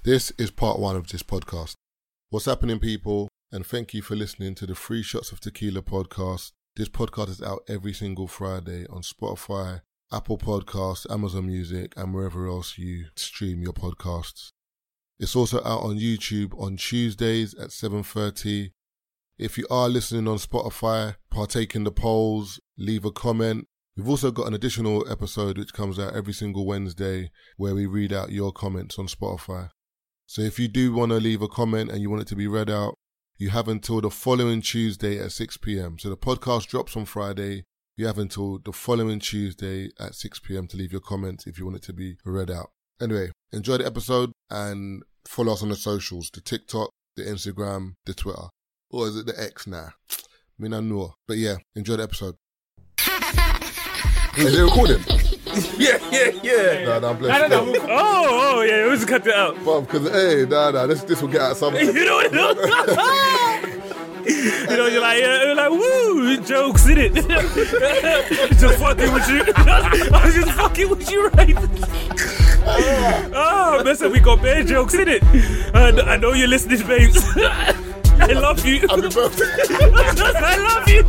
This is part 1 of this podcast. What's happening, people? And thank you for listening to the Free Shots of Tequila podcast. This podcast is out every single Friday on Spotify, Apple Podcasts, Amazon Music, and wherever else you stream your podcasts. It's also out on YouTube on Tuesdays at 7:30. If you are listening on Spotify, partake in the polls, leave a comment. We've also got an additional episode which comes out every single Wednesday where we read out your comments on Spotify. So if you do want to leave a comment and you want it to be read out, you have until the following Tuesday at 6 p.m. So the podcast drops on Friday. You have until the following Tuesday at 6 p.m. to leave your comments if you want it to be read out. Anyway, enjoy the episode and follow us on the socials, the TikTok, the Instagram, the Twitter. Or is it the X now? I mean, I know. But yeah, enjoy the episode. Is it recording? Yeah. Nah, I'm blessed. No. Oh, yeah, we'll just cut that out. Because, this will get out something. You know, you're like, woo, jokes in it. Just fucking with you. I was just fucking with you, right? Oh, listen, we got bad jokes in it. I know you're listening, babes. I love you. Happy birthday. I love you.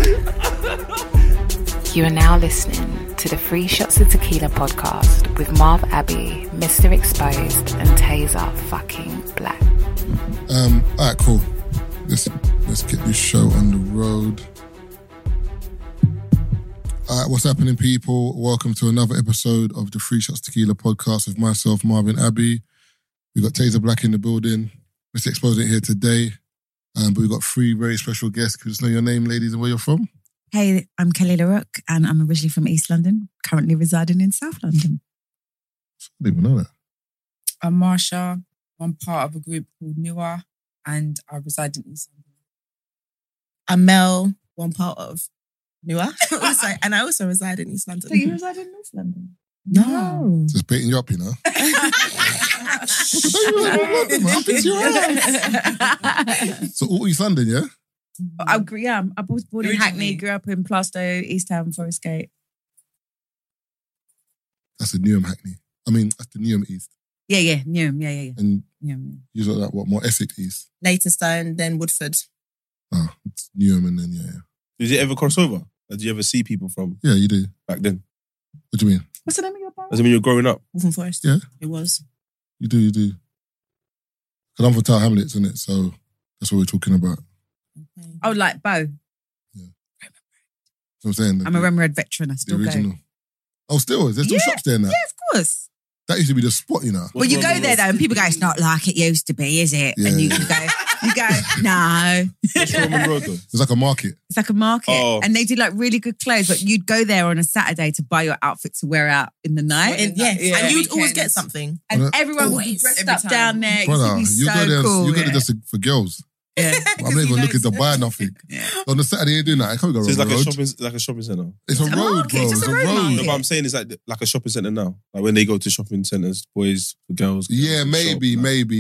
You are now listening to the Free Shots of Tequila podcast with Marv Abbey, Mr. Exposed, and Taser fucking Black. Alright, cool. Let's get this show on the road. Alright, what's happening, people? Welcome to another episode of the Free Shots Tequila podcast with myself, Marvin Abbey. We've got Taser Black in the building. Mr. Exposed ain't here today. But we've got 3 very special guests. Could you just know your name, ladies, and where you're from? Hey, I'm Kelly LaRoque, and I'm originally from East London, currently residing in South London. I didn't even know that. I'm Marsha. I'm part of a group called Newer, and I reside in East London. I'm Mel, one part of Newer, and I also reside in East London. So you reside in North London? No. Just baiting you up, you know? So all East London, yeah? I was born in Hackney, grew up in Plaistow, East Town, Forest Gate. That's the Newham Hackney. I mean, that's the Newham East. Yeah, Newham, yeah. And Newham. you got that, what, more Essex East? Leytonstone, then Woodford. Oh, it's Newham and then, yeah. Did you ever cross over? Did you ever see people from Yeah, you do. back then? What do you mean? What's the name of your bar? As in when you were growing up? Wolverhampton Forest. Yeah. It was. You do. Because I'm from Tower Hamlets, isn't it? So that's what we're talking about. Okay. Oh, like Bow. Yeah. That's what I'm saying. I'm a Rem Red veteran, I The still original. go. Oh, still? Is there still shops there now? Yeah, of course. That used to be the spot, you know? Well, you go there though, and people go, "It's not like it used to be, is it?" Yeah, and you yeah. go, "No." What's Roman Road though? It's like a market. It's like a market, Oh. and they do like really good clothes. But you'd go there on a Saturday to buy your outfit to wear out in the night, And, yes, Yeah. and you'd always Weekends. get something. and Well, everyone would be always, dressed every up time. down there. It Brother, used to be you so go there, cool. you go there yeah. just for girls. Yeah. I'm not even looking to buy nothing. Yeah. On the Saturday, you're doing that. I can't go So it's around like the road. a shopping centre. It's a a road, market, bro. it's It's just a a road road. market. No, but I'm saying it's like a shopping centre now. Like when they go to shopping centres, boys for girls. Yeah, girls maybe, shop, like.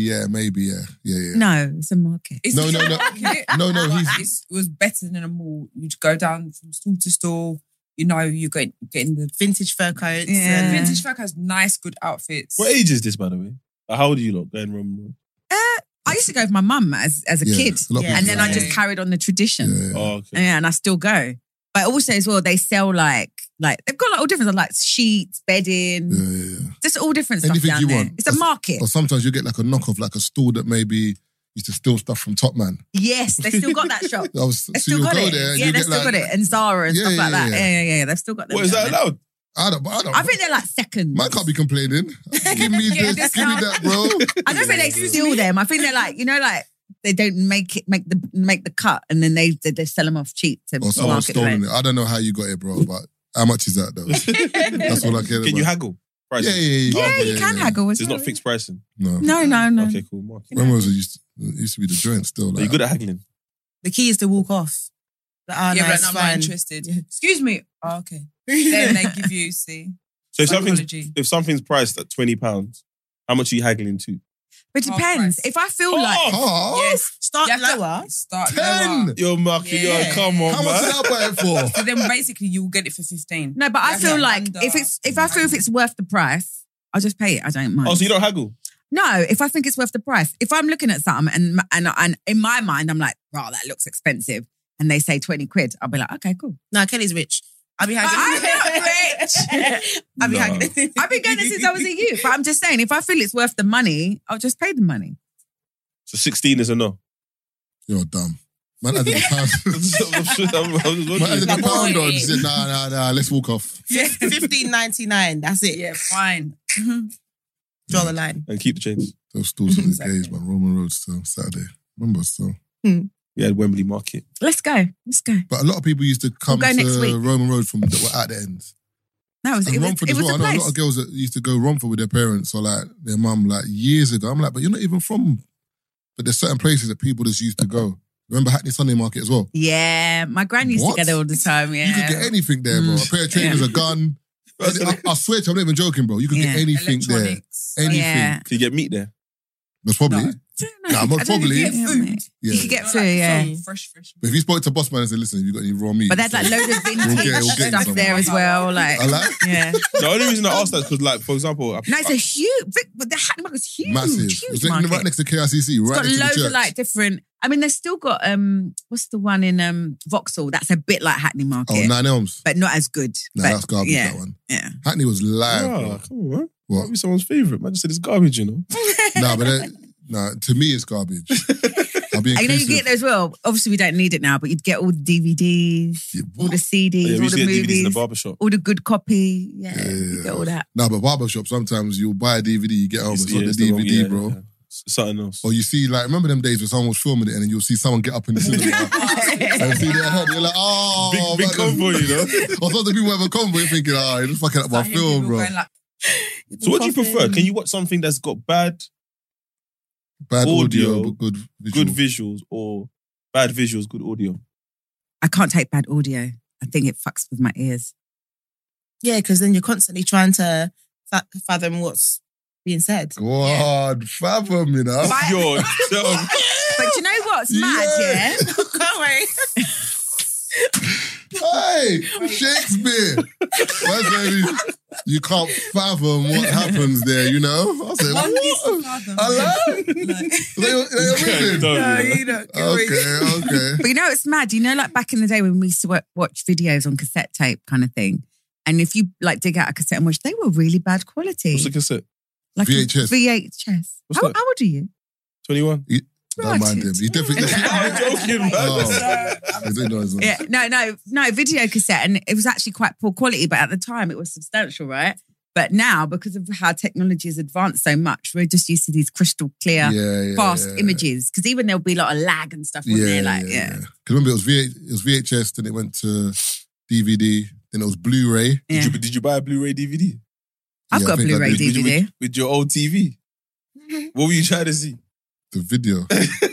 yeah. No, it's a market. It's No. No, He's- it was better than a mall. You'd go down from stall to stall. You know, you're getting the Vintage fur coats. Yeah. And vintage folk has nice, good outfits. What age is this, by the way? Like, how old are you lot going Roman Road? I used to go with my mum as a Yeah, kid, a lot of Yeah. and people then do I that. just carried on the tradition. Yeah. Oh, okay. Yeah, and I still go. But also as well, they sell like they've got like all different like sheets, bedding, Yeah. just all different Anything stuff down you there. want. It's a market. Or sometimes you get like a knockoff, like a store that maybe used to steal stuff from Top Man. Yes, they still got that shop. They So still you'll got go it. there and Yeah, you they get still like, got it. And Zara and Yeah, stuff like yeah, that. yeah. Yeah. They've still got them. What is down that there. allowed? I don't. I think they're like seconds. Man can't be complaining. Give me Yeah, this, give me that, bro. I don't think they steal them. I think they're like, like they don't make the cut and then they sell them off cheap to Or someone market stolen rate. it. I don't know how you got it, bro, but how much is that, though? That's all I care about. Can you haggle? Prices? Yeah, you can haggle as So it's well. not fixed pricing. No. No. Okay, cool. Mark. When was it? It used to be the joint still. Are Like, you good at haggling? the key is to walk off. Like, yeah, nice, but I'm not fine. interested. Excuse me. Oh, okay. Then they give you, see. So Psychology. if something's priced at £20, how much are you haggling to? But it depends. price. If I feel like Oh, Yes. Start You have to lower. Start 10. lower. Yo, Marky, Yeah. yo, come on, how much man. did I buy it for? So then basically you will get it for 15. no, but I Yeah, feel yeah. like Under- if I feel if it's worth the price, I'll just pay it. I don't mind. Oh, so you don't haggle? No, if I think it's worth the price. If I'm looking at something and in my mind, I'm like, wow, that looks expensive. And they say 20 quid. I'll be like, okay, cool. No, Kelly's rich. I'll be hanging. I'm not rich. I'll be No. hanging. I've been going there since I was a youth. But I'm just saying, if I feel it's worth the money, I'll just pay the money. So 16 is a no. You're dumb. Man, I did a pound. Man, I did a pound on. She said, nah, let's walk off. Yeah, $15.99. That's it. Yeah, fine. Draw the line. And keep the change. Those stores at the Exactly. gays, man. Roman Road still, Saturday. Remember still. We had Wembley Market. Let's go. But a lot of people used to come We'll go next to week. Roman Road from that were at the ends. No, And it was Romford it as was well. I a know a place. lot of girls that used to go Romford with their parents or like their mum like years ago. I'm like, but you're not even from. But there's certain places that people just used to go. Remember Hackney Sunday Market as well? Yeah, my gran used What? to go there all the time. Yeah, You could get anything there, bro. A pair of trainers, a gun. I swear to you, I'm not even joking, bro. You could get Yeah. anything there. Electronics. Anything. Yeah. Can you get meat there? That's probably. No. Nah, most probably. You get food. Yeah. You could get Like food, yeah. some fresh. But if you spoke to boss man and said, listen, have you got any raw meat? But there's like loads of vintage we'll get stuff some. there as well. Like, I like yeah. The only reason I asked that is because, like, for example, No, it's a huge. But the Hackney Market's huge. massive. Huge It's market. right next to KICC, It's right got next to the loads church. of like different. I mean, they've still got what's the one in Vauxhall? That's a bit like Hackney Market, Oh, Nine Elms. but not as good. No, But, that's garbage, yeah, that one. Yeah. Hackney was live, Oh, bro. come on, man. What? Might be someone's favourite. Man just said it's garbage, you know. No, but to me, it's garbage. I'll be And you know, you inclusive. get there as well. Obviously, we don't need it now, but you'd get all the DVDs, Yeah, all the what? CDs, Yeah, we all used the to get DVDs in the movies, barbershop. all the good copy. Yeah, you get all that. No, but barbershop, sometimes you'll buy a DVD, you get home, it's not the it's DVD, wrong- yeah, bro. yeah. It's something else. Or you see, like, remember them days when someone was filming it and then you'll see someone get up in the cinema and see their head. You're like, oh, Big man, combo, you know. Or some people have a combo, you're thinking, oh, you're just fucking up my Like film, people bro. going like, So what do you prefer? Can you watch something that's got bad Bad audio, audio, but good visual. good visuals or bad visuals, good audio? I can't take bad audio. I think it fucks with my ears. Yeah, because then you're constantly trying to fathom what's being said. God, fathom, you know. But- Yo, But you know what's mad, yeah? Can't wait. Hey, Shakespeare. That's maybe you can't fathom what happens there, you know? I said, one piece of what? fathom. Hello? They Don't, No, you know. you don't. Okay. But you know, it's mad. You know, like back in the day when we used to watch videos on cassette tape kind of thing. And if you like dig out a cassette and watch, they were really bad quality. What's the cassette? Like a VHS. VHS. What's How that? old are you? 21. Don't mind him. He definitely. I'm joking, man. Oh. He didn't know his name. Yeah, no, video cassette. And it was actually quite poor quality, but at the time it was substantial, right? But now, because of how technology has advanced so much, we're just used to these crystal clear, fast images. Because even there'll be a lot of lag and stuff, wasn't there? Like, yeah. Because remember, it was VHS, then it went to DVD, then it was Blu-ray. Yeah. Did you buy a Blu-ray DVD? I've Yeah, got I a think I Blu-ray did. DVD. With your old TV? What were you trying to see? The video.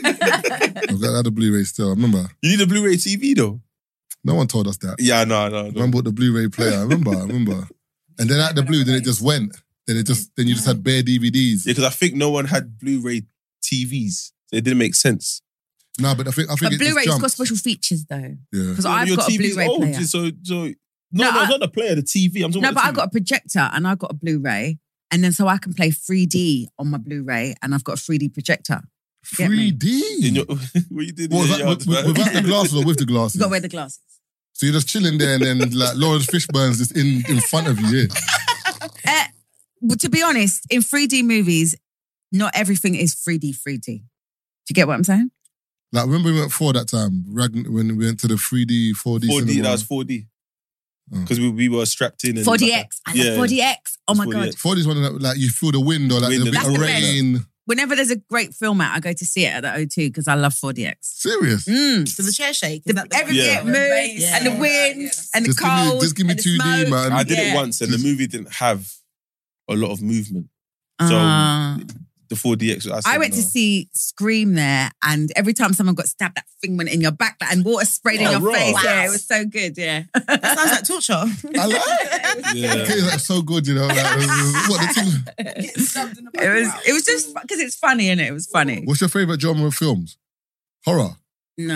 I've got the Blu-ray still. I remember. You need a Blu-ray TV though. No one told us that. Yeah, no. Man bought the Blu-ray player. I remember. And then at the blue, then it just went. Then you just had bare DVDs. Yeah, because I think no one had Blu-ray TVs. So it didn't make sense. No, but I think But it Blu-ray's just got special features though. Yeah. Because I've Your got a TV's Blu-ray old, player. So No, not the player, the TV. I'm talking No, about but the I've got a projector and I've got a Blu-ray. And then so I can play 3D on my Blu-ray and I've got a 3D projector. Get me? 3D. In your, what you did What in was your that, yard, man? without the glasses or with the glasses? You've got to wear the glasses. So you're just chilling there and then like Lawrence Fishburne's just in front of you. Yeah. But to be honest, in 3D movies, not everything is 3D. Do you get what I'm saying? Like remember we went 4 that time, when we went to the 3D, 4D 4D, cinema. that was 4D. Oh. Because we were strapped in. And 4DX. I Yeah. love 4DX. Oh my 4DX. God. 4D is one that like you feel the wind or like Wind the and bit of that's the rain. Whenever there's a great film out, I go to see it at the O2 because I love 4DX. Serious. So the chair shake. Is that the Everything Yeah. moves Yeah. and the wind and the Just give me- cold. just give me and the 2D, smoke. man. I did it Yeah. once and the movie didn't have a lot of movement. So Ah. the 4DX. I said went to no. see Scream there, and every time someone got stabbed, that thing went in your back and water sprayed in Oh, your raw. face. Wow. Yeah, it was so good. Yeah, That sounds like torture. I like it. Yeah. Okay, that's so good, you know. Like, what the thing? it was just because it's funny, innit? It was funny. What's your favorite genre of films? Horror. No,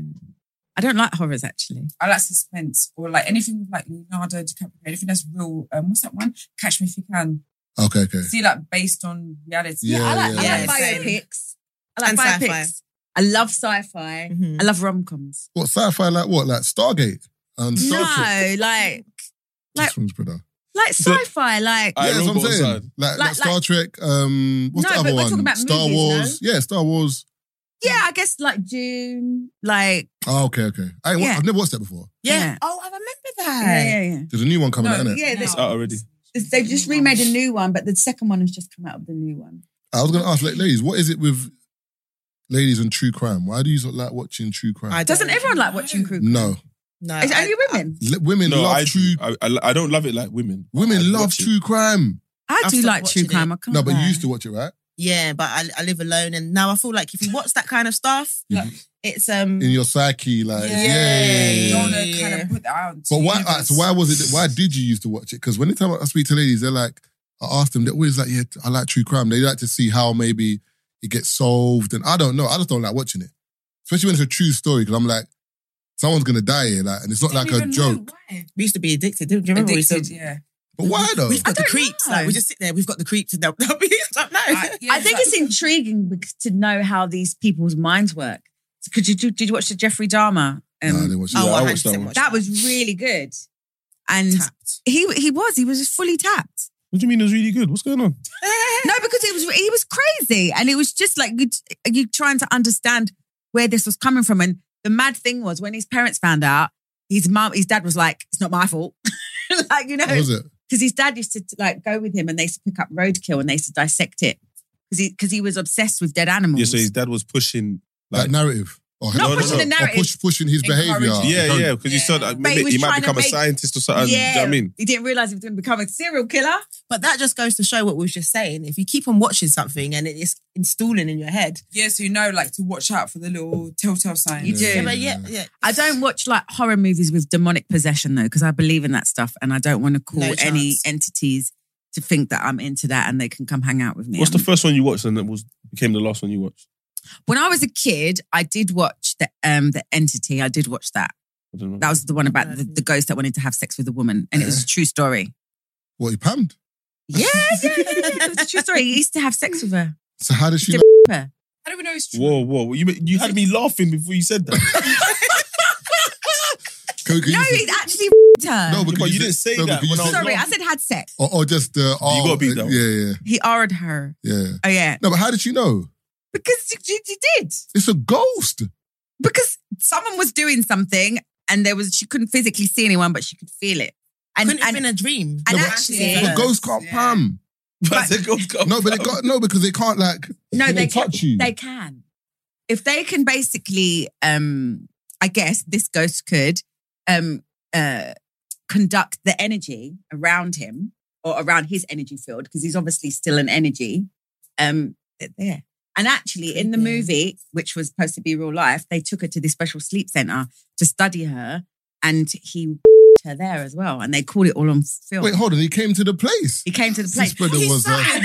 I don't like horrors actually. I like suspense or like anything with like Leonardo DiCaprio, anything that's real. What's that one? Catch Me If You Can. Okay. See, like, based on reality. Yeah, I like yeah. biopics. I like And biopics. sci-fi. I love sci-fi. Mhm. I love rom-coms. What, sci-fi like what? Like Stargate? And Star Trek? No, like This one's better. sci-fi, like Yeah, that's what I'm Robot saying. side. Like Star Trek, what's No, the other but we're one? talking about Star movies, Wars. Yeah, Star Wars. yeah, I guess like Dune, like Oh, okay. Yeah. I've never watched that before. yeah. Oh, I remember that. Yeah. There's a new one coming No, out, isn't it? Yeah, It's out already. they just remade a new one, but the second one has just come out of the new one. I was going to ask, like, ladies, what is it with ladies and true crime? Why do you like watching true crime? Doesn't everyone like watching True Crime? No. It's only women. Women No, love true... I don't love it like women. Women I love watch it. true crime. I I've do stopped like True watching Crime. it. I can't No, but you lie. used to watch it, right? Yeah, but I live alone, and now I feel like if you watch that kind of stuff, it's In your psyche, like, yeah. You don't want to Yeah. kind of put that out. into But the why? universe. So why was it? Why did you used to watch it? Because when I speak to ladies, they're like, I ask them, they're always like, yeah, I like true crime. They like to see how maybe it gets solved, and I don't know. I just don't like watching it, especially when it's a true story. Because I'm like, someone's gonna die here, like, and it's not like a joke. we used to be addicted. Do you remember? We used to- Addicted, yeah. But why though? We've got the don't creeps. know. Like, we just sit there. We've got the creeps, and they'll be like, no. I think it's intriguing to know how these people's minds work. Did you watch the Jeffrey Dahmer? No, I didn't watch it. Oh, I 100% watched that one. watched That was really good, and tapped. he was just fully tapped. What do you mean it was really good? What's going on? No, because he was crazy, and it was just like you trying to understand where this was coming from. And the mad thing was when his parents found out, his dad was like, "It's not my fault," like What was it? because his dad used to like go with him, and they used to pick up roadkill and they used to dissect it because he was obsessed with dead animals. Yeah, so his dad was pushing That narrative. Or Not pushing the narrative. Or pushing his behaviour. Yeah, because he said that But he was he might trying to become a make- scientist or something. Yeah, Do you know what I mean? he didn't realize he was going to become a serial killer. But that just goes to show what we were just saying. If you keep on watching something and it is installing in your head, Yeah, so you know, like, to watch out for the little telltale signs. You do. yeah, but yeah. I don't watch like horror movies with demonic possession though, because I believe in that stuff, and I don't want to call No any chance. entities to think that I'm into that and they can come hang out with me. What's the first one you watched and that became the last one you watched? When I was a kid, I did watch the Entity. I did watch that. I don't know. That was the one about the ghost that wanted to have sex with a woman, and it was a true story. What, he pammed? Yeah. It was a true story. He used to have sex with her. So how does she... Did- Like, her. I don't even know it's true. Whoa. You had me laughing before you said that. can No, you- he actually her. No, But you didn't say that because when you I was said- Sorry, I said had sex. Or just the... You got beat though. Yeah. He R'd her. Oh yeah, No, but how did she know? because you did. It's a ghost. Because someone was doing something and she couldn't physically see anyone, but she could feel it. And couldn't have been a dream. and No, but- actually, But ghosts can't pam. But the ghost got- No, because they can't like... no, can they touch can, you. They can. If they can basically, I guess this ghost could conduct the energy around him or around his energy field, because he's obviously still an energy. There. And actually, in the movie, which was supposed to be real life, they took her to this special sleep center to study her, and he her there as well, and they caught it all on film. Wait, hold on. He came to the place. He came to the place. This brother was...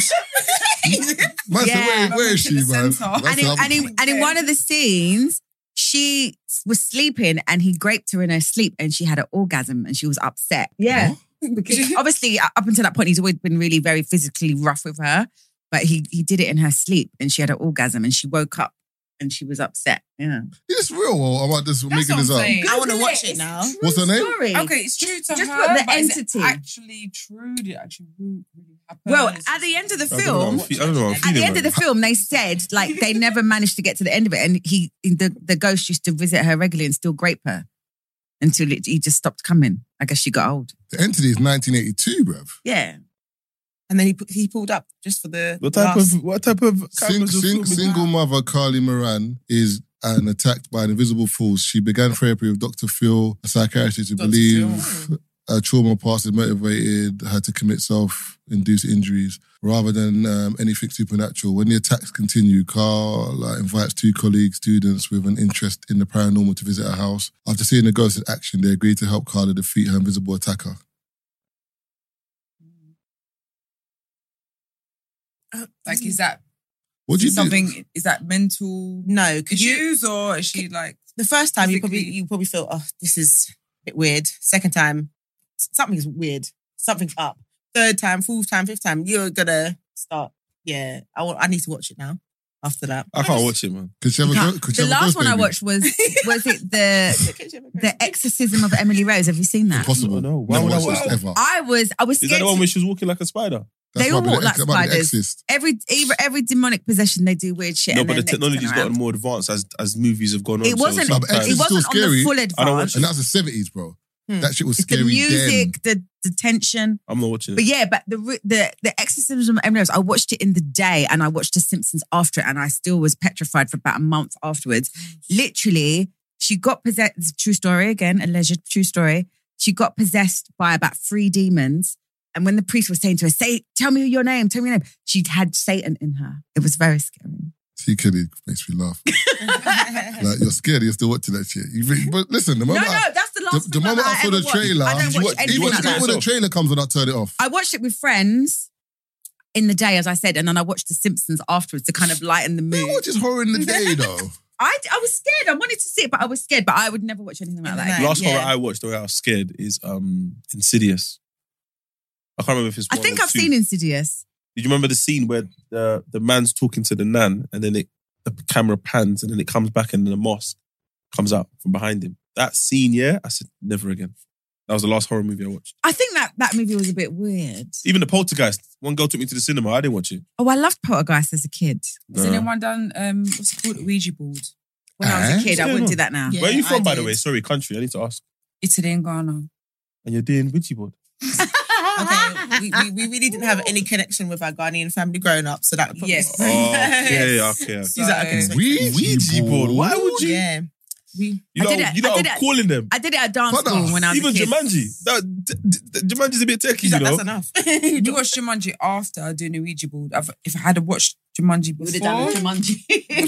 Man, Yeah. so where is she, man? And in one of the scenes, she was sleeping and he raped her in her sleep and she had an orgasm and she was upset. Yeah. Because obviously, up until that point, he's always been really very physically rough with her. But he did it in her sleep and she had an orgasm and she woke up and she was upset. Yeah. Is this real or am I just making this what I'm up? saying. I want to watch it now. What's her name? Story. Okay, it's true to Just her, put the but is it entity. actually true? Did it actually really happen? Well, at the end of the I film, don't know. at the end of the film, they said like they never managed to get to the end of it, and the ghost used to visit her regularly and still grape her until he just stopped coming. I guess she got old. The Entity is 1982, bruv. Yeah. And then he pulled up just for the What type of cameras was filming Single mother Carly Moran is attacked by an invisible force. She began therapy with Dr. Phil, a psychiatrist who believed her trauma past had motivated her to commit self-induced injuries rather than anything supernatural. When the attacks continue, Carla invites two colleague students with an interest in the paranormal to visit her house. After seeing the ghost in action, they agree to help Carla defeat her invisible attacker. Like, is that What do you do? something? Is that mental No, could you? issues, or is she like? The first time Physically. you probably feel, oh, this is a bit weird. Second time, something's weird. Something's up. third time, fourth time, fifth time, you're gonna start. Yeah, I need to watch it now. After that, I can't watch it, man. The last one I watched was it the Exorcism of Emily Rose? Have you seen that? Impossible. No. Why would I watch that? Ever. I was scared. Is that the one where she was walking like a spider? That's they all might be walk like that might be the spiders. Exorcist. Every demonic possession, they do weird shit. No, and but the then next technology's turn gotten around. more advanced as movies have gone on. It wasn't. So But Exorcist It is still wasn't on the scary. full I don't watch advance. And that's the 70s, bro. That shit was It's scary the music, then. the tension. I'm not watching it. But yeah, but the Exorcism of Emily Rose, I watched it in the day and I watched The Simpsons after it and I still was petrified for about a month afterwards. Literally, she got possessed, it's a true story again, alleged true story. She got possessed by about 3 demons. And when the priest was saying to her, tell me your name, she'd had Satan in her. It was very scary. See, Kelly makes me laugh. Like, you're scared, you're still watching that shit. But listen, the moment that's the last the film moment that I saw the ever watched. trailer, I don't watch anything like that. when the trailer comes on, I turn it off. I watched it with friends in the day, as I said, and then I watched The Simpsons afterwards to kind of lighten the mood. Who watches horror in the day, though? I was scared. I wanted to see it, but I was scared. But I would never watch anything like that. Last horror I watched, the way I was scared, is Insidious. I can't remember if it's I one think or I've two. seen Insidious. Did you remember the scene where the man's talking to the nan and then the camera pans and then it comes back and then the mosque comes out from behind him? That scene, yeah, I said, never again. That was the last horror movie I watched. I think that movie was a bit weird. Even the Poltergeist. One girl took me to the cinema. I didn't watch it. Oh, I loved Poltergeist as a kid. Has anyone done, what's it called, a Ouija board? When I was a kid, I wouldn't do that now. Yeah, Where are you from, I by the did. way? Sorry, country. I need to ask. Italy and Ghana. And you're doing Ouija board? Okay, we really didn't have any connection with our Ghanaian family growing up, so that probably Yes. Okay. She's like, okay. Ouija board. Why would you? Yeah. You I know, did it- you know I did I'm it- calling them. I did it at dance Brother, school when I was Even a kid. Jumanji. Jumanji's a bit techie, She's you like, know. that's enough. You watched Jumanji after doing a Ouija board. If I had watched Jumanji before, We would have done Jumanji.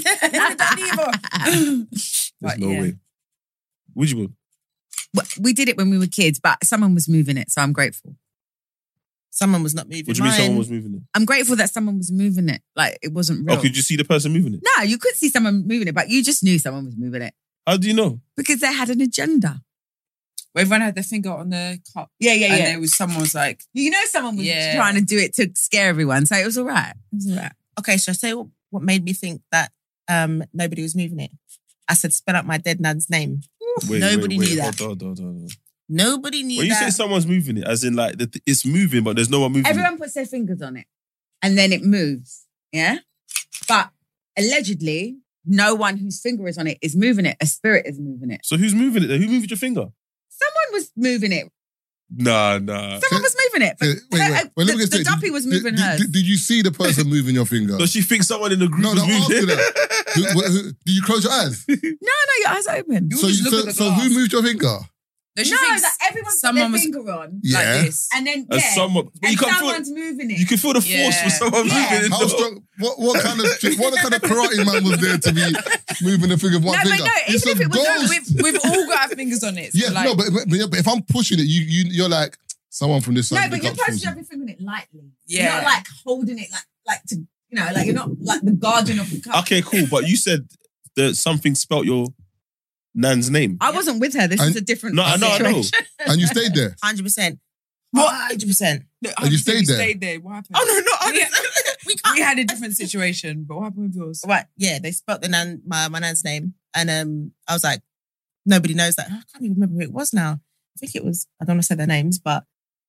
There's no way. Ouija board. We did it when we were kids, but someone was moving it, so I'm grateful. Someone was not moving. What do you mean Mine- someone was moving it? I'm grateful that someone was moving it. Like, it wasn't real. Oh, could you see the person moving it? No, you could see someone moving it, but you just knew someone was moving it How do you know? because they had an agenda. where everyone had their finger on the cup. Yeah. And there was someone's like, You know someone was Yeah. trying to do it to scare everyone, so it was all right. It was all right. Okay, so I say what made me think that nobody was moving it. I said, spell out my dead nan's name. Nobody knew that. Hold on. Nobody knew When you say that. someone's moving it, as in like it's moving, but there's no one moving Everyone puts their fingers on it and then it moves. Yeah. But allegedly, no one whose finger is on it is moving it. A spirit is moving it. it. So who's moving it then? Who moved your finger? Someone was moving it. Nah. Someone was moving it. But Wait. Well, let me the get straight. duppy was moving did, hers. Did you see the person moving your finger? Does she think someone in the group No, was no, ask moving me it? that. Did you close your eyes? No, your eyes are open. You So, just look at the so glass. who moved your finger? No, she No, thinks that everyone put someone their was finger on. Yeah. like this. And then, And someone, but you and can feel, someone's moving it. you can feel the force Yeah. for someone Yeah. moving it. How though. strong? What kind of karate man was there to be moving the finger of one No, but finger? no, It's even a if it was ghost. We've all got our fingers on it. So Yeah, like, no, but if I'm pushing it, you're like someone from this side. No, of the but you're cup supposed pulls to it. have your finger on it lightly. Yeah. You're not like holding it like to, like you're not like the guardian of the cup. Okay, cool. But you said that something spelt your nan's name. I wasn't with her. This And- is a different No, I know. situation. And you stayed there. 100%. What? 100%. no, And you stayed there? Stayed there. What happened? Oh, no, not Yeah. We can't. We had a different situation, but what happened with yours? Right, yeah, they spelt my nan's name. And I was like, nobody knows that. I can't even remember who it was now. I think it was, I don't want to say their names, but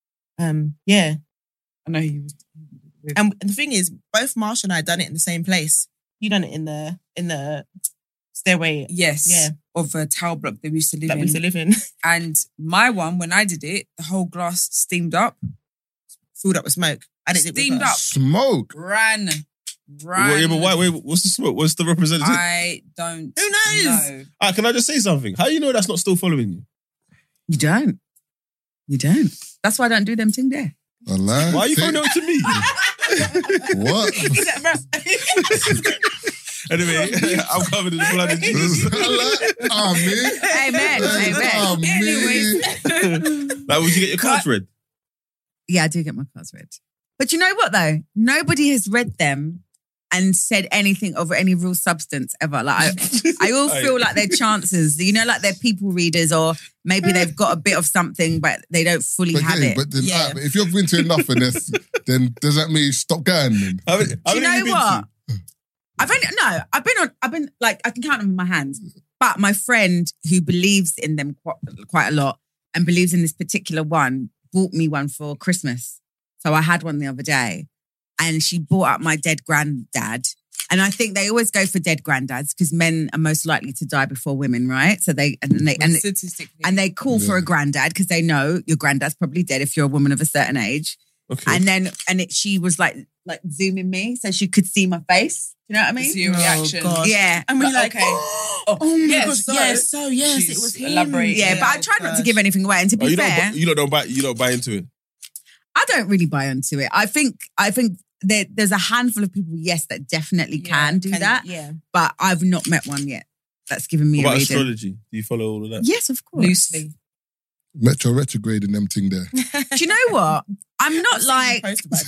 yeah. I know he was. And the thing is, both Marsha and I done it in the same place. You done it in the stairway Yes. Yeah. Of a tower block that we used to live that in. we used to live in. And my one, when I did it, the whole glass steamed up, Filled up with smoke. I didn't think it Steamed was up. Smoke. ran. Well, yeah, but wait, what's the smoke? What's the representative? I don't Who knows? know. Can I just say something? How do you know that's not still following you? You don't. You don't. That's why I don't do them thing there. Allah. Why are you throwing it to me? What? Anyway, I'm covered in the blood of Jesus. Allah. Amen. Amen. Like, would you get your cards read? Yeah, I do get my cards read. But you know what though? Nobody has read them and said anything of any real substance ever. Like I all feel like their chances, you know, like they're people readers, or maybe they've got a bit of something, but they don't fully have it. But then, but if you've been to enough and then does that mean you stop going? Then? Do you know what? I've been like, I can count them on my hands. But my friend who believes in them quite a lot and believes in this particular one bought me one for Christmas. So I had one the other day. And she brought up my dead granddad. And I think they always go for dead granddads because men are most likely to die before women, right? So they call for a granddad because they know your granddad's probably dead if you're a woman of a certain age. Okay. And then she was like zooming me so she could see my face. Do you know what I mean? See your reaction. God. Yeah. And we're like, okay. oh my gosh, yes, it was him. Elaborate. Yeah, but I tried not to give anything away. And to be fair, you don't buy into it. I don't really buy into it. I think there's a handful of people, yes, that definitely can do that. Yeah. But I've not met one yet that's given me a reading. Astrology? Do you follow all of that? Yes, of course. Loosely. Metro retrograde and them thing there. Do you know what? I'm not like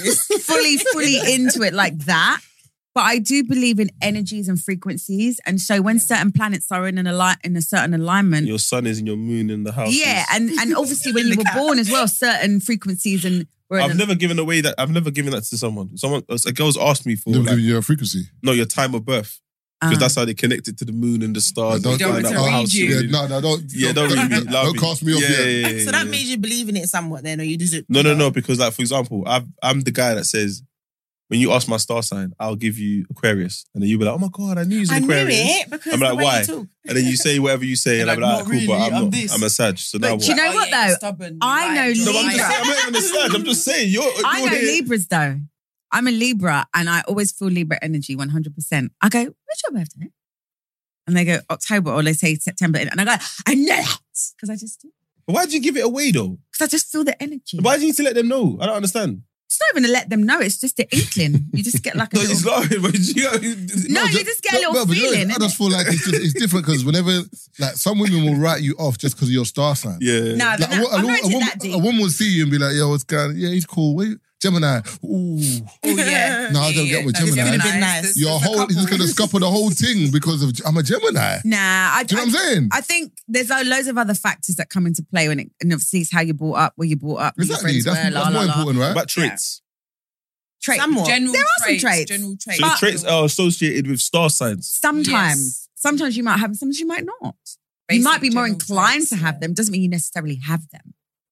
fully into it like that. But I do believe in energies and frequencies. And so when certain planets are in a certain alignment. Your sun is in your moon in the house. Yeah. And obviously when you were born as well, certain frequencies and I've never given that to someone. A girl's asked me for. Never given you a frequency? No, your time of birth. Because that's how they connect it to the moon and the stars. Don't read you. Don't read me. Don't cast me off yet. So that made you believe in it somewhat then, or you just... No, because like, for example, I'm the guy that says, when you ask my star sign, I'll give you Aquarius. And then you'll be like, oh my God, I knew you was an Aquarius. I knew it because I'm like, why? And then you say whatever you say, and I'm like, cool, but I'm a Sag. So now what? Do you know what though? Stubborn. I know Libra. I'm not even a Sag. I'm just saying, I know Libras though. I'm a Libra and I always feel Libra energy 100%. I go, what's your birthday? And they go October, or they say September. And I go, I know that. Because I just do. But why did you give it away though? Because I just feel the energy. Why do you need to let them know? I don't understand. It's not even to let them know. It's just an inkling. You just get like a little... you just get a little feeling. I just feel like it's different because whenever, like, some women will write you off just because of your star sign. Yeah. No, like, a woman will see you and be like, yo, what's going on? Yeah, he's cool. Wait, Gemini. Ooh. Oh, yeah. No, I don't get with Gemini. It's been nice. He's just going to scupper the whole thing because of I'm a Gemini. Nah. Do you know what I'm saying? I think there's loads of other factors that come into play and obviously it's how you brought up, where you brought up. Exactly. That's more important, right? But traits. Traits. General there are traits, some traits. General traits. So traits are associated with star signs. Sometimes. Yes. Sometimes you might have them, sometimes you might not. You might be more inclined to have them. Doesn't mean you necessarily have them.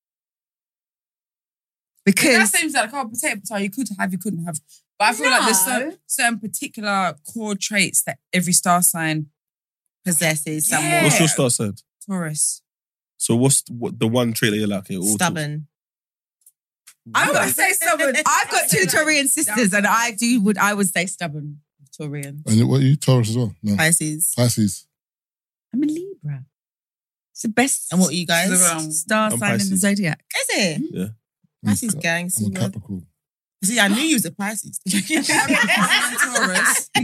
Because that seems like potato, you could have, you couldn't have. But I feel like there's certain particular core traits that every star sign possesses. Yeah. What's your star sign? Taurus. So what's the one trait that you're like? Stubborn. I'm going to say stubborn. I've got two Taurian sisters and I would say stubborn Taurian. And what are you? Taurus as well? No. Pisces. I'm a Libra. It's the best. And what are you guys? Star sign Pisces. in the zodiac. Is it? Yeah. Pisces gang. I'm a Capricorn. See, I knew you was a Pisces. Taurus.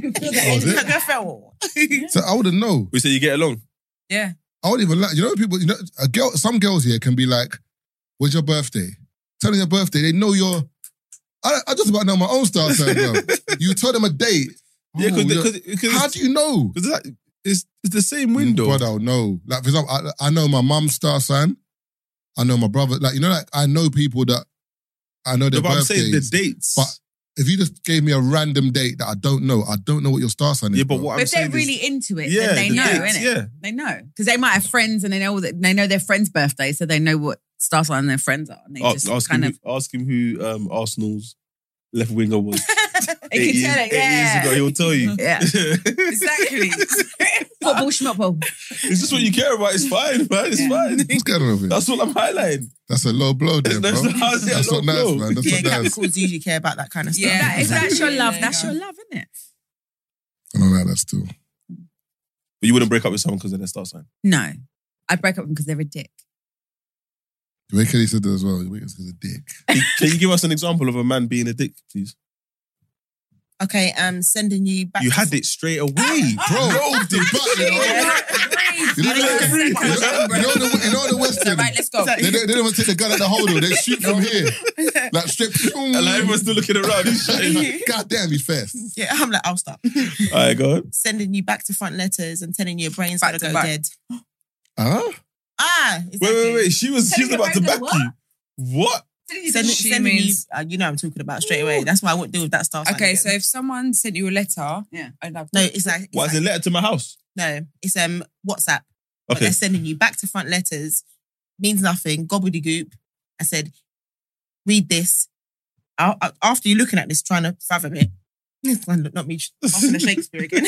So I wouldn't know. We say you get along? Yeah. I wouldn't even like, some girls here can be like, when's your birthday? Tell them your birthday. They know I just about know my own star sign, bro. You tell them a date. Yeah, because how do you know? Because it's the same window. Brother, I'll know. Like, for example, I know my mum's star sign. I know my brother. Like, I know people that I know their birthdays. I'm saying the dates. But if you just gave me a random date that I don't know what your star sign is. Yeah, but what I'm saying if they're really into it, yeah, then they know, dates, innit? Yeah. They know. Because they might have friends and they know their friend's birthday, so they know what star sign their friends are. And they ask him who Arsenal's left winger was. He can tell it, 8 years ago, he'll tell you. Yeah. Exactly. Football schmopple. It's just what you care about. It's fine, man. It's fine. What's going on with it? That's what I'm highlighting. That's a low blow there, bro. That's not nice, man. That's not nice. Capricorns usually care about that kind of stuff. Yeah, If that's your love, that's your love, isn't it? I don't know that still. But you wouldn't break up with someone because of their star sign? No. I'd break up with them because they're a dick. The way Kelly said that as well, because a dick. Can you give us an example of a man being a dick, please? Okay, sending you back. You had it straight away, bro. Off the you know the Western. Right, let's go. They don't even take the gun at the holder. They shoot from here, like straight. And like everyone's still looking around. He's shooting. God damn, he's fast. Yeah, I'm like, I'll stop. All right, go on. Sending you back to front letters and telling you your brain's Back gonna to go back. dead. Huh? Exactly. Wait. She was about to back you. What? Sending you, you know what I'm talking about straight away. That's why I wouldn't deal with that stuff. Okay, so if someone sent you a letter, I'd have No, it's like... What, is it a letter to my house? No, it's WhatsApp. But Okay. they're sending you back to front letters. Means nothing. Gobbledygook. I said, read this. After you're looking at this, trying to fathom it. Not me off in Shakespeare again.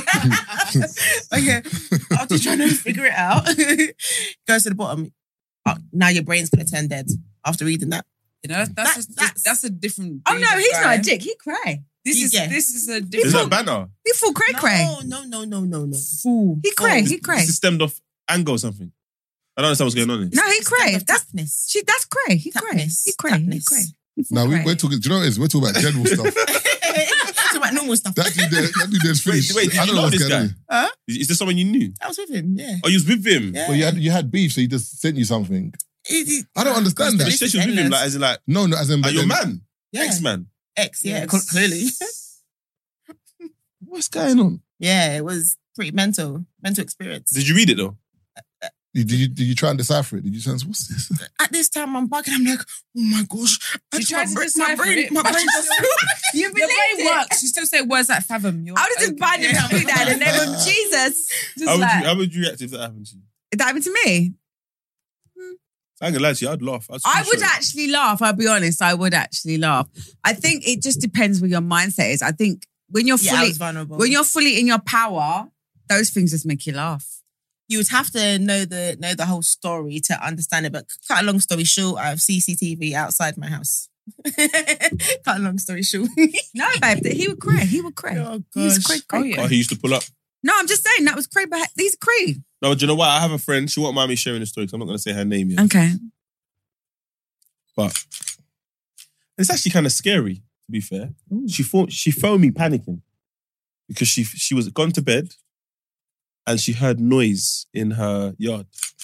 Okay. After trying to figure it out, goes to the bottom. Now your brain's going to turn dead after reading that. You know, that's a different. Oh no, breed of he's guy. not a dick. He cray. This is a different. Is that banner? He full cray cray. No. Fool. He cray. He cray. This is stemmed off anger or something. I don't understand what's going on here. No, he cray. That's Tapness. that's cray. He cray. Tapness. He cray. He Tapness. cray. No, we're talking. Do you know what it is? We're talking about general stuff. Talk about normal stuff. That dude there's finished. Wait, did I you don't know know what's this going guy? on. Is this someone you knew? I was with him, yeah. Oh, you was with him? Yeah. Well, you had beef, so he just sent you something. I don't understand You that. said you was with him, like, as in, like, No, as in. like your then- man, Yeah. ex-man. Ex, yeah, Yes. clearly. What's going on? Yeah, it was pretty mental experience. Did you read it though? Did you try and decipher it? Did you sense what's this? At this time, I'm bugging. I'm like, oh my gosh. You tried to my decipher brain, it, my but brain you just... still- You Your brain works. You still say words like fathom. I would just bind him up with that in the name of Jesus. Just How would you react if that happened to you? That happened to me. I ain't gonna lie to you, I'd laugh. I would actually laugh. I'll be honest. I would actually laugh. I think it just depends where your mindset is. I think when you're Yeah, I fully, was vulnerable. when you're fully in your power, those things just make you laugh. You would have to know the whole story to understand it. But cut a long story short, I have CCTV outside my house. Cut a long story short. No, babe, he would cray. He would cray. Oh, He's gosh. cray, cray, Oh, yeah. cray. Oh, he used to pull up. No, I'm just saying that was cray. But these cray. No, do you know what? I have a friend. She won't mind me sharing the story because I'm not gonna say her name yet. Okay. But it's actually kind of scary, to be fair. She phoned me panicking because she was gone to bed and she heard noise in her yard.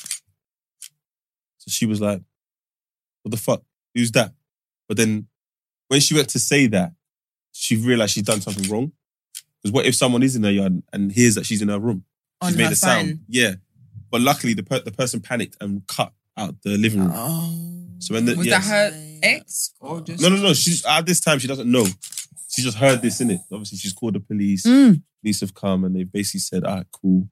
So she was like, what the fuck? Who's that? But then when she went to say that, she realized she'd done something wrong. Because what if someone is in her yard and hears that she's in her room? On She's made her a sound. phone. Yeah. But luckily the person panicked and cut out the living room. Oh. So when Was that her ex or just? No. She's at this time she doesn't know. She just heard this in it. Obviously, she's called the police. Police have come and they've basically said, "All right, cool.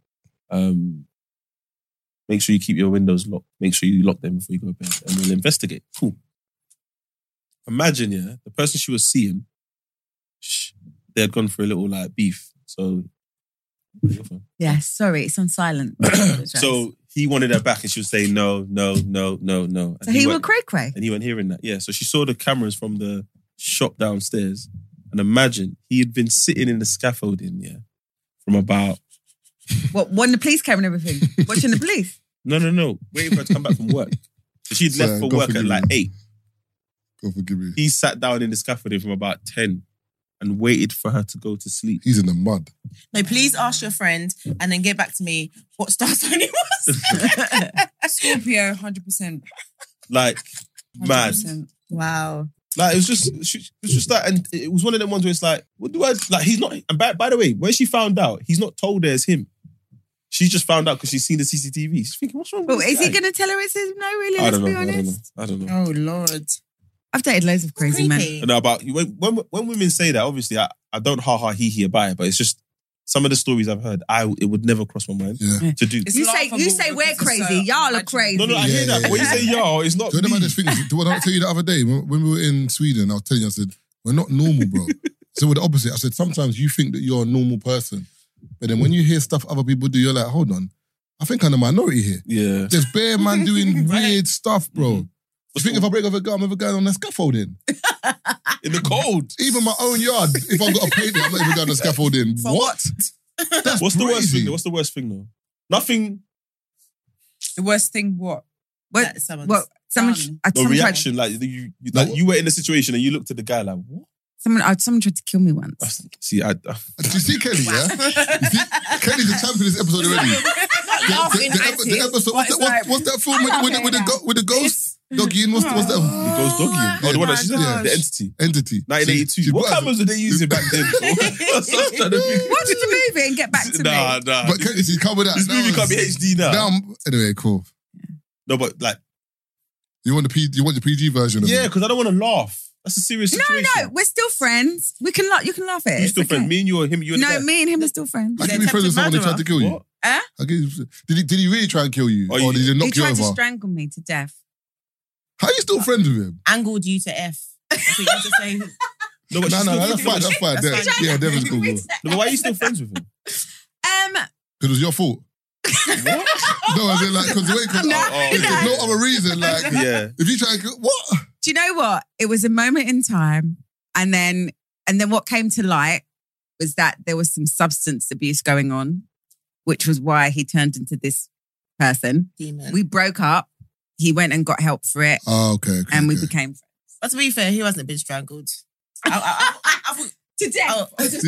Make sure you keep your windows locked. Make sure you lock them before you go to bed, and we'll investigate." Cool. Imagine, yeah, the person she was seeing, they had gone for a little like beef. So, Yeah, sorry, it's on silent. so he wanted her back, and she was saying no. And So he went- would cray. And he went hearing that. Yeah. So she saw the cameras from the shop downstairs. And imagine he had been sitting in the scaffolding, yeah, from about... What, when the police came and everything? Watching the police? No. Waiting for her to come back from work. So she'd left for God work at forgive like me. 8. God forgive me. He sat down in the scaffolding from about 10 and waited for her to go to sleep. He's in the mud. No, please ask your friend and then get back to me what star sign it was. Scorpio, 100%. Like, mad. 100%. Wow. Like, it was just like, and it was one of them ones where it's like, what do I, like, he's not, and by the way, when she found out, he's not told her it's him. She just found out because she's seen the CCTV. She's thinking, what's wrong with But this is he guy? going to tell her it's him? No, really, I let's don't be know. honest. I don't know. Oh, Lord. I've dated loads of crazy men. Creepy. No, but when women say that, obviously, I don't he about it, but it's just some of the stories I've heard, it would never cross my mind Yeah. to do. It's You laughable say we're because it's crazy. so Y'all are imaginary. crazy. No, I hear that. But when you say y'all, it's not Do you know me. about this thing? Do what I tell you the other day when we were in Sweden? I was telling you, I said, we're not normal, bro. So we're the opposite. I said, sometimes you think that you're a normal person, but then when you hear stuff other people do, you're like, hold on, I think I'm the minority here. Yeah. There's bare man doing weird stuff, bro. Mhm. You think if I break up a girl, I'm ever going on the scaffolding? In the cold. Even my own yard, if I've got to paint it, I'm not even going on the scaffolding. For what? That's What's the worst crazy. thing? What's the worst thing though? Nothing. The worst thing, what? That someone's What? Someone, done. No someone reaction. Like you were in the situation and you looked at the guy like, what? Someone tried to kill me once. See, Do you see Kelly, yeah? You see, Kelly's the champion of this episode already. The episode, what's that film with the ghost doggy? What's that? The ghost doggy. Oh, the one that she said, the entity. 1982. What cameras were they using back then? Watch the movie and get back to me. Nah. But Kelly, she's come with that. This movie can't be HD now. Anyway, cool. No, but like, you want the PG version of it? Yeah, because I don't want to laugh. That's a serious situation. No, we're still friends. We can you can laugh at it. We're still friends. Me and you or him, you and No, me and him are still friends. I can be friends with someone who tried to kill you. What? Did he really try and kill you? Oh, or did he knock He you tried over? to strangle me to death. How are you still friends with him? Angled you to F. I think you have to say. No, but that's fine. Yeah, Devin's cool. No, but why are you still friends with him? Because it was your fault. What? No, I mean, like, because there's no other reason. Like, Yeah. if you try and what? Do you know what? It was a moment in time, and then what came to light was that there was some substance abuse going on, which was why he turned into this person. Demon. We broke up. He went and got help for it, Oh, okay. and we became friends. But to be fair, he wasn't been strangled. To death.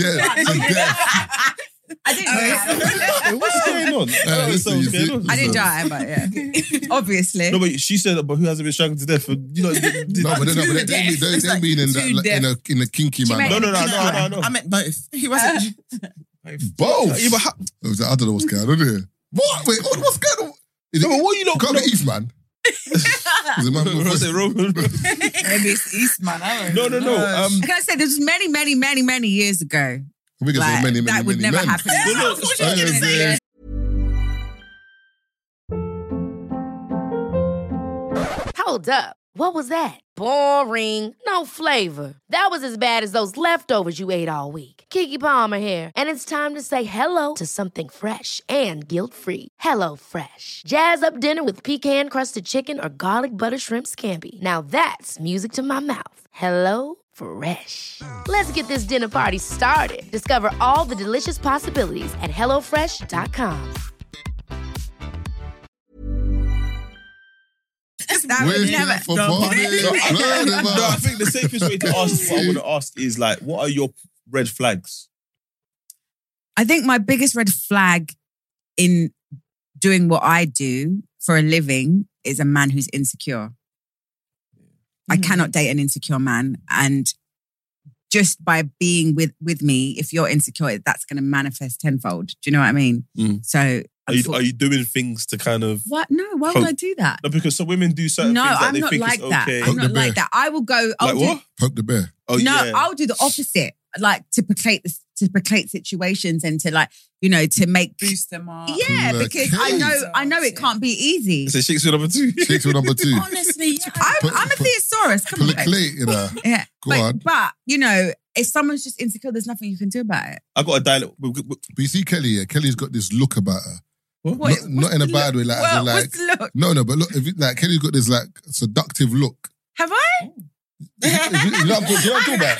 I didn't. What's going on? I didn't die, but yeah, obviously. No, but she said, but who hasn't been strangled to death? You know, they mean in that in a kinky manner. No. I meant both. He wasn't. Both. Yeah, but I don't know what's going on here. What? Wait, what's going on? What you lot? Can't be East, man. Is it man? Maybe it's East, man. I don't know. No. Like I said, this was many years ago. We can say many that would never happen. Hold up. What was that? Boring. No flavor. That was as bad as those leftovers you ate all week. Keke Palmer here, and it's time to say hello to something fresh and guilt-free. Hello Fresh. Jazz up dinner with pecan-crusted chicken or garlic butter shrimp scampi. Now that's music to my mouth. Hello Fresh. Let's get this dinner party started. Discover all the delicious possibilities at HelloFresh.com. That would never. I think the safest way to ask what I want to ask is like, what are your red flags? I think my biggest red flag in doing what I do for a living is a man who's insecure. I cannot date an insecure man. And just by being with me, if you're insecure, that's going to manifest tenfold. Do you know what I mean? So are you doing things to kind of... What? No, why would I do that? No, because some women do certain things that they think is okay. I'm not like that. I will go... What? Poke the bear. Oh, no, yeah. I'll do the opposite. Like to placate situations and to like, you know, to make... Boost them up. Yeah, because I know it can't be easy. So Shakespeare number 2. Honestly, I'm a thesaurus. Come on. Placate, you know. Yeah. Go on. But, you know, if someone's just insecure, there's nothing you can do about it. I got a dialogue. But you see Kelly, yeah? Kelly's got this look about her. What? Not in a bad way, like, Well, like what's the look? No, but look, if you, like Kelly's got this like seductive look. Have I? You know what I'm talking about?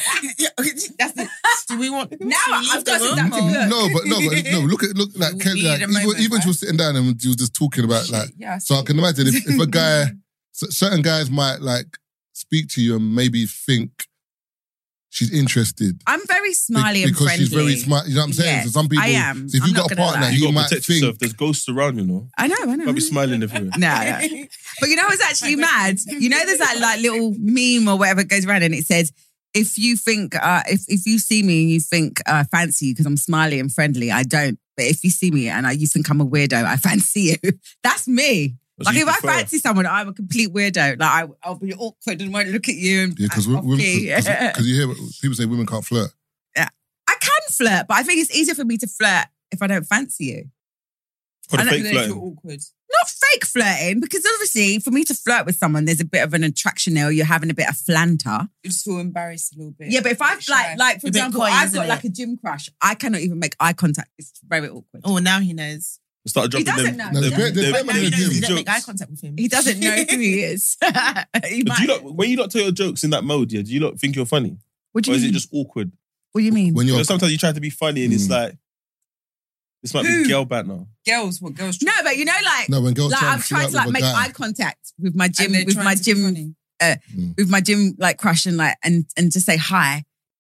Do we want... Now I've got seductive look. No, but look like Kelly. Like, even she was sitting down and she was just talking about like. Yeah, so I can imagine if a guy, certain guys might like speak to you and maybe think she's interested. I'm very smiley and friendly. Because she's very smart. You know what I'm saying? Yes, so some people, I am. So if you've got a partner, You he got to might protect think. yourself. There's ghosts around, you know. I know. Might be smiling everywhere. No. But you know what's actually mad? You know there's that like little meme or whatever goes around and it says, if you think, if you see me and you think fancy you because I'm smiley and friendly, I don't. But if you see me and you think I'm a weirdo, I fancy you. That's me. What Like do if you I prefer? fancy someone, I'm a complete weirdo. Like I'll be awkward and won't look at you. And, Yeah, because you hear people say women can't flirt. I can flirt, but I think it's easier for me to flirt if I don't fancy you. For the I fake Feel flirting. awkward. Not fake flirting, because obviously for me to flirt with someone, there's a bit of an attraction there. Or you're having a bit of flanter. You just feel embarrassed a little bit. Yeah, but if I Shy. like for A bit example, coy, I've isn't got it? like a gym crush, I cannot even make eye contact. It's very awkward. Oh, now he knows. Start He dropping doesn't them. know. No, He there's But now he in the knows you gym. don't make eye contact with him. He doesn't know who he is. He But do might- you lot, when you lot tell your jokes in that mode, yeah, do you lot think you're funny? What do Or you is mean? it just awkward? What do you mean? When You you're know, sometimes you try to be funny and it's like, this might Who? be girl banter. Girls, what girls? No, but you know, like, no, when girls like try I've tried to like make eye contact with my gym, And they're with my trying to be gym, funny. with my gym like crush and like and just say hi,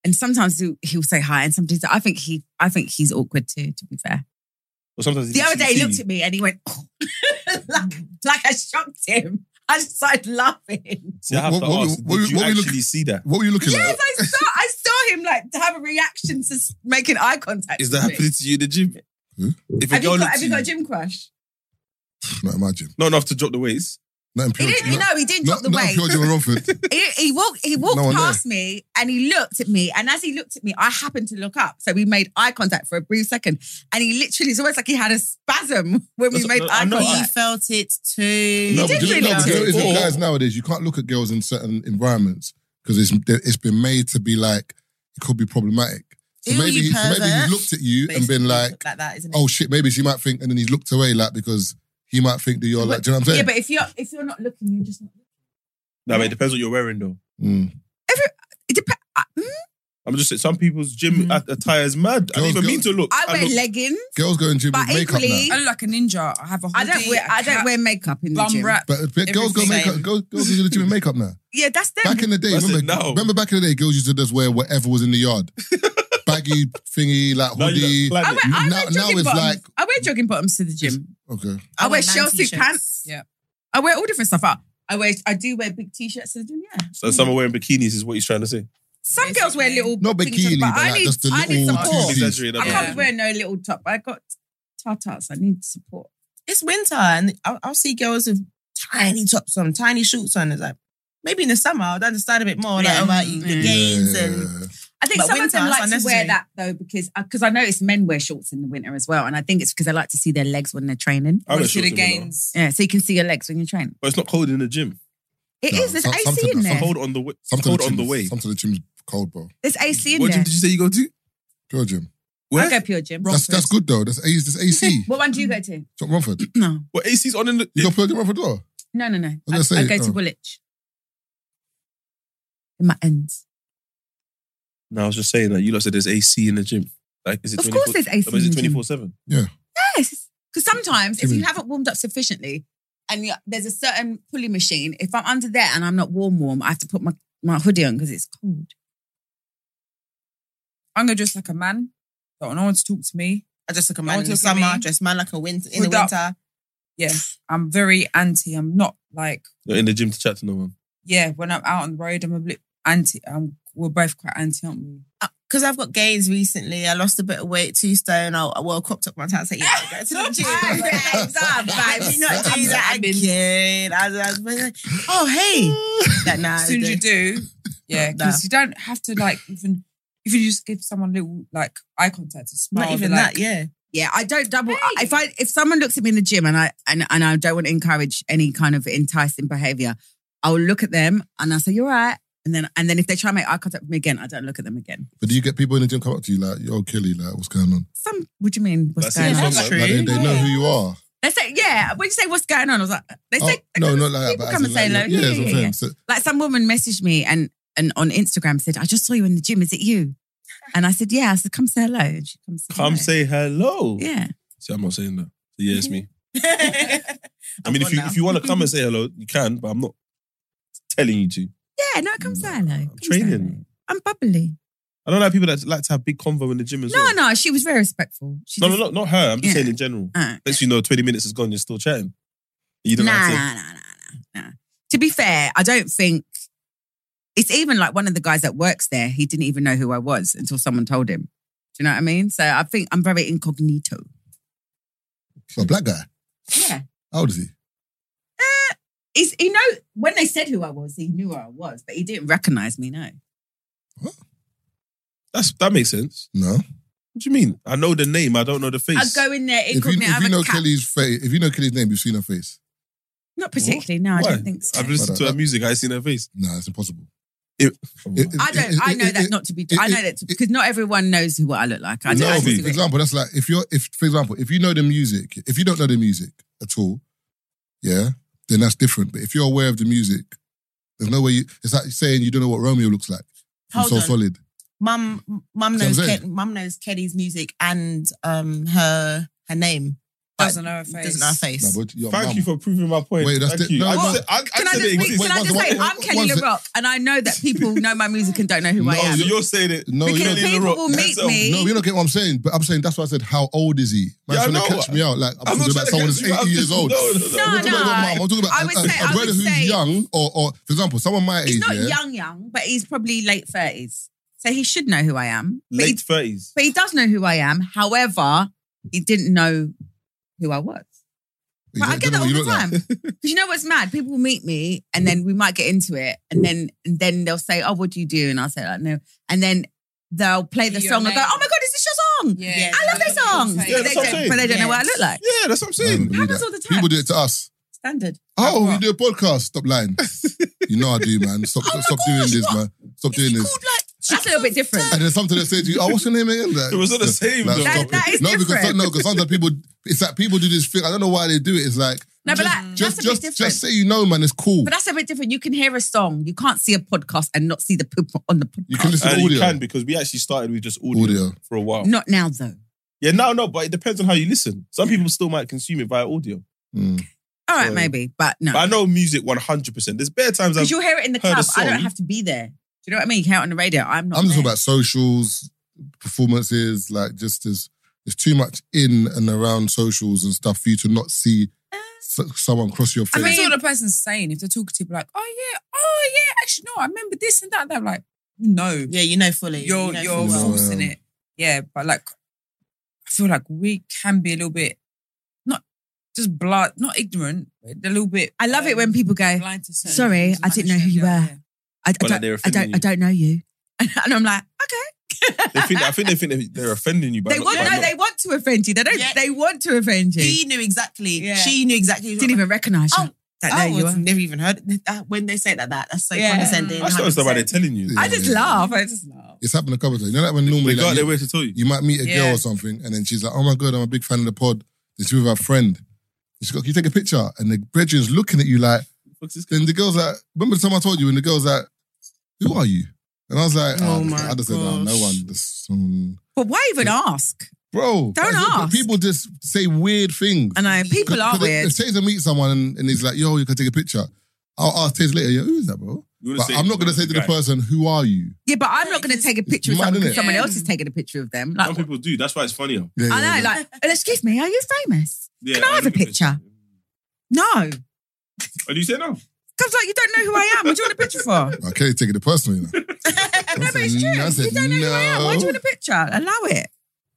And sometimes he'll say hi, and sometimes I think he's awkward too. To be fair, Well, sometimes the other day he looked at me and he went, oh. like I shocked him. I just started laughing. See, I have to ask, did you actually see that? What were you looking at? Yes, I saw him like to have a reaction to making eye contact. Is that happening to you in the gym? If a Have girl you got a gym crush? Not imagine. not enough to drop the weights. Not in pure, He didn't drop the not weight. in pure Jim and Romford. He walked No one past me and he looked at me. And as he looked at me, I happened to look up. So we made eye contact for a brief second. And he literally, it's almost like he had a spasm when we made eye He contact. felt it too. No, did but feel it too. it's with guys nowadays, you can't look at girls in certain environments because it's been made to be like, it could be problematic. So Ew, maybe you he's pervert. looked at you and been like that, isn't it? oh shit, maybe she might think, and then he's looked away like because he might think that you're like, do you know what I'm saying? Yeah, but if you're not looking, you're just not looking. No, but it depends what you're wearing though. It depends. I'm just saying, some people's gym attire is mad. I don't even mean to look. I wear leggings. Girls go in gym But with makeup equally- now. I look like a ninja. I have a hoodie. I don't wear makeup in the bum gym. wrap. But girls go everything. makeup. Girls go to the gym with makeup now. Yeah, that's them. Back in the day, That's it now. remember back in the day, girls used to just wear whatever was in the yard. Baggy thingy, like Now you hoodie. got planet. I wear Now jogging it's bottoms. like I wear jogging bottoms to the gym. okay. I wear man shell suit t-shirts. pants. Yeah. I wear all different stuff. I do wear big t-shirts to the gym. Yeah. So some are wearing bikinis is what he's trying to say. Some girls wear little Not things, bikini, but but I like need just the I need little support. two-piece. Exaggerated, I yeah. can't wear no little top. I got tartars. I need support. It's winter and I'll see girls with tiny tops on, tiny shorts on. It's like, maybe in the summer I'd understand a bit more like, about the gains and... I think But some of them winter, like it's to wear unnecessary. that though because I notice men wear shorts in the winter as well, and I think it's because they like to see their legs when they're training. I wear See the shorts in winter. gains. Yeah, so you can see your legs when you're training. But it's not cold in the gym. It No, is. There's AC something- in there. Cold on the way. Sometimes Cold the on the gym's- way. Sometimes the gym's cold, bro. There's AC in What there. gym did you say you go to? Pure gym. I go pure gym. That's good though. That's AC. What one do you go to? It's not Romford. No, What AC's on in the? You got pure gym Romford door? no. was gonna say, I go to oh. Woolwich. In my ends. No, I was just saying that you lot said there's AC in the gym. Like, is it? Of course there's AC But is in it the gym. 24/7? Yes, because sometimes if Jimmy. you haven't warmed up sufficiently, and there's a certain pulley machine, if I'm under there and I'm not warm, I have to put my hoodie on because it's cold. I'm gonna dress like a man. Don't want no one to talk to me. I dress like a No man one in the talk to summer, me. dress man like a winter in the Hood up. winter. Yeah, I'm very anti. I'm not like, You're in the gym to chat to no one. yeah, when I'm out on the road, I'm a bit anti. We're both quite anti, aren't we? Because I've got gains recently, I lost a bit of weight, 2 stone. I wore a crop top my time. I said, yeah, go to the gym. Let me not do that again. I was like, oh, hey. Like, nah, As soon as you do, yeah, because you don't have to like even if you just give someone a little like eye contact, a smile. Not even be like, that, yeah. Yeah, I don't double. If someone looks at me in the gym and I don't want to encourage any kind of enticing behavior, I'll look at them and I'll say, "You're right." And then if they try to make eye contact with me again, I don't look at them again. But do you get people in the gym come up to you like, yo, Kelly, like, what's going on? What do you mean? What's That's going it, on? that's true. Like, they know who you are. They say, yeah. When you say what's going on, I was like, they say, No, not like that. people But come as and in, say like, hello. yeah, that's what I'm saying. So, Like some woman messaged me and on Instagram said, I just saw you in the gym. Is it you? And I said, yeah. I said, come say hello. And she comes. Come say hello. Yeah. See, I'm not saying that. So yeah, it's me. I I'm mean, gone now. if you want to come and say hello, you can, but I'm not telling you to. Yeah, no, come say hello. Come say training. hello. I'm bubbly. I don't like people that like to have big convo in the gym as well. No, she was very respectful. She No, just- not her. I'm just Yeah. saying in general. Uh. Next you know, 20 minutes is gone, you're still chatting. You don't have to. Nah. To be fair, I don't think it's even like one of the guys that works there. He didn't even know who I was until someone told him. Do you know what I mean? So I think I'm very incognito. so a black guy. Yeah. How old is he? He when they said who I was, he knew who I was, but he didn't recognize me. No. That makes sense. No. What do you mean? I know the name, I don't know the face. I'd go in there If incognito. you have a know cap. Kelly's face, if you know Kelly's name, you've seen her face. Not particularly. No, I Why? don't think so. I've listened to her music, I ain't seen her face. Nah, it's impossible. I know that not to be. I know that because not everyone knows what I look like. I No, don't. but for example, that's like if you know the music, if you don't know the music at all, yeah, then that's different. But if you're aware of the music, there's no way it's like saying you don't know what Romeo looks like. From Hold So on. Solid. Mum what I'm knows saying? Mum knows Kelly's music and her name. Doesn't know her face. Doesn't know her face. No, but your Thank mum- you for proving my point. Wait, that's Thank the- you. no, I no. said- I Can I said just it say, exists. I'm Kelly LaRock, and I know that people know my music and don't know who I No, am. So you're saying it. No, Because you're not. people will meet me. No, you don't get what I'm saying. But I'm saying that's why I said, how old is he? Yeah, I Man's trying to know. catch me out. Like I'm I'm not talking about trying someone to that's catch you out. 80 years old. No. I'm not talking about your mum. I'm talking about I would say- a brother who's say- young, or for example, someone my age. He's not yeah? young, but he's probably late 30s. So he should know who I am. But Late 30s. But he does know who I am. However, he didn't know who I was. You But I don't get know that all what you the look time. like. Because you know what's mad? People will meet me and then we might get into it. And then they'll say, oh, what do you do? And I'll say, like, no. And then they'll play the Your song and go, name. oh my God, is this your song? Yeah. I love this song. Yeah, But that's what I'm saying. they don't know Yeah. what I look like. Yeah, that's what I'm saying. Believe Happens that. all the time. People do it to us. Standard. Oh, what? you do a podcast? Stop lying. You know I do, man. Stop doing this, man. Stop doing this. That's a little bit different. And then something that say to you, oh, what's your name again? Like, It was not the same, though. stop That it. is no, different. because sometimes people, it's like people do this thing. I don't know why they do it. It's like, No, but that's a bit different. just say you know, man. It's cool. But that's a bit different. You can hear a song. You can't see a podcast and not see the people on the podcast. You can listen to And audio. you can, because we actually started with just audio for a while. Not now, though. Yeah, no, but it depends on how you listen. Some people still might consume it via audio. Mm. All right, So- may but no. But I know music 100%. There's bare times Because you'll hear it in the heard a club. I don't song. have to be there. Do you know what I mean? You hear it on the radio. I'm not I'm just there. talking about socials, performances. Like, just there's too much in and around socials and stuff for you to not see someone cross your face. I mean, it's what the person's saying. If they're talking to people like, oh yeah, actually, no, I remember this and that. They're like, no. Yeah, you know fully. You're You know fully well. forcing it. Yeah, but like, I feel like we can be a little bit, not just blood, not ignorant, but a little bit. I love it when people go, blind to certain sorry, things and I didn't know who you manage were. them, But like they're offending you. I don't know you. And I'm like, okay. I think they think they're offending you. By They want to offend you. They don't. Yeah. They want to offend you. He knew exactly. Yeah. She knew exactly. Didn't even recognise you. Don't know you. I've never even heard it. When they say that's so Yeah. condescending. I still understand why they're telling you. I just laugh. I just laugh. It's happened a couple of times. You know, like when normally They got like, their way to tell you. you might meet a girl Yeah. or something, and then she's like, "Oh my God, I'm a big fan of the pod." Then she's with her friend. She's got, "Can you take a picture?" And the brethren's looking at you like. Then the girl's like, "Remember the time I told you?" And the girl's like, "Who are you?" And I was like, Oh "Oh, my I just said, oh, no gosh. one." This, But why even ask? bro, Don't ask. People just say weird things. I know people are weird. If Taser meets someone and he's like, "Yo, you can take a picture," I'll ask Taser later, "Yo, who is that, bro?" But I'm not going to say to the person, "Who are you?" Yeah, but I'm not going to take a picture of Mad, someone innit? because someone else is taking a picture of them. Like, Some people do. That's why it's funnier. Yeah, I know, yeah. like, excuse me, are you famous? Yeah, Can I have a picture? No. Oh, do you say no? Comes like, you don't know who I am. What do you want a picture for? Okay, taking it personally. You know? No, but it's true. I said, You don't know who I am. Why do you want a picture? Allow it.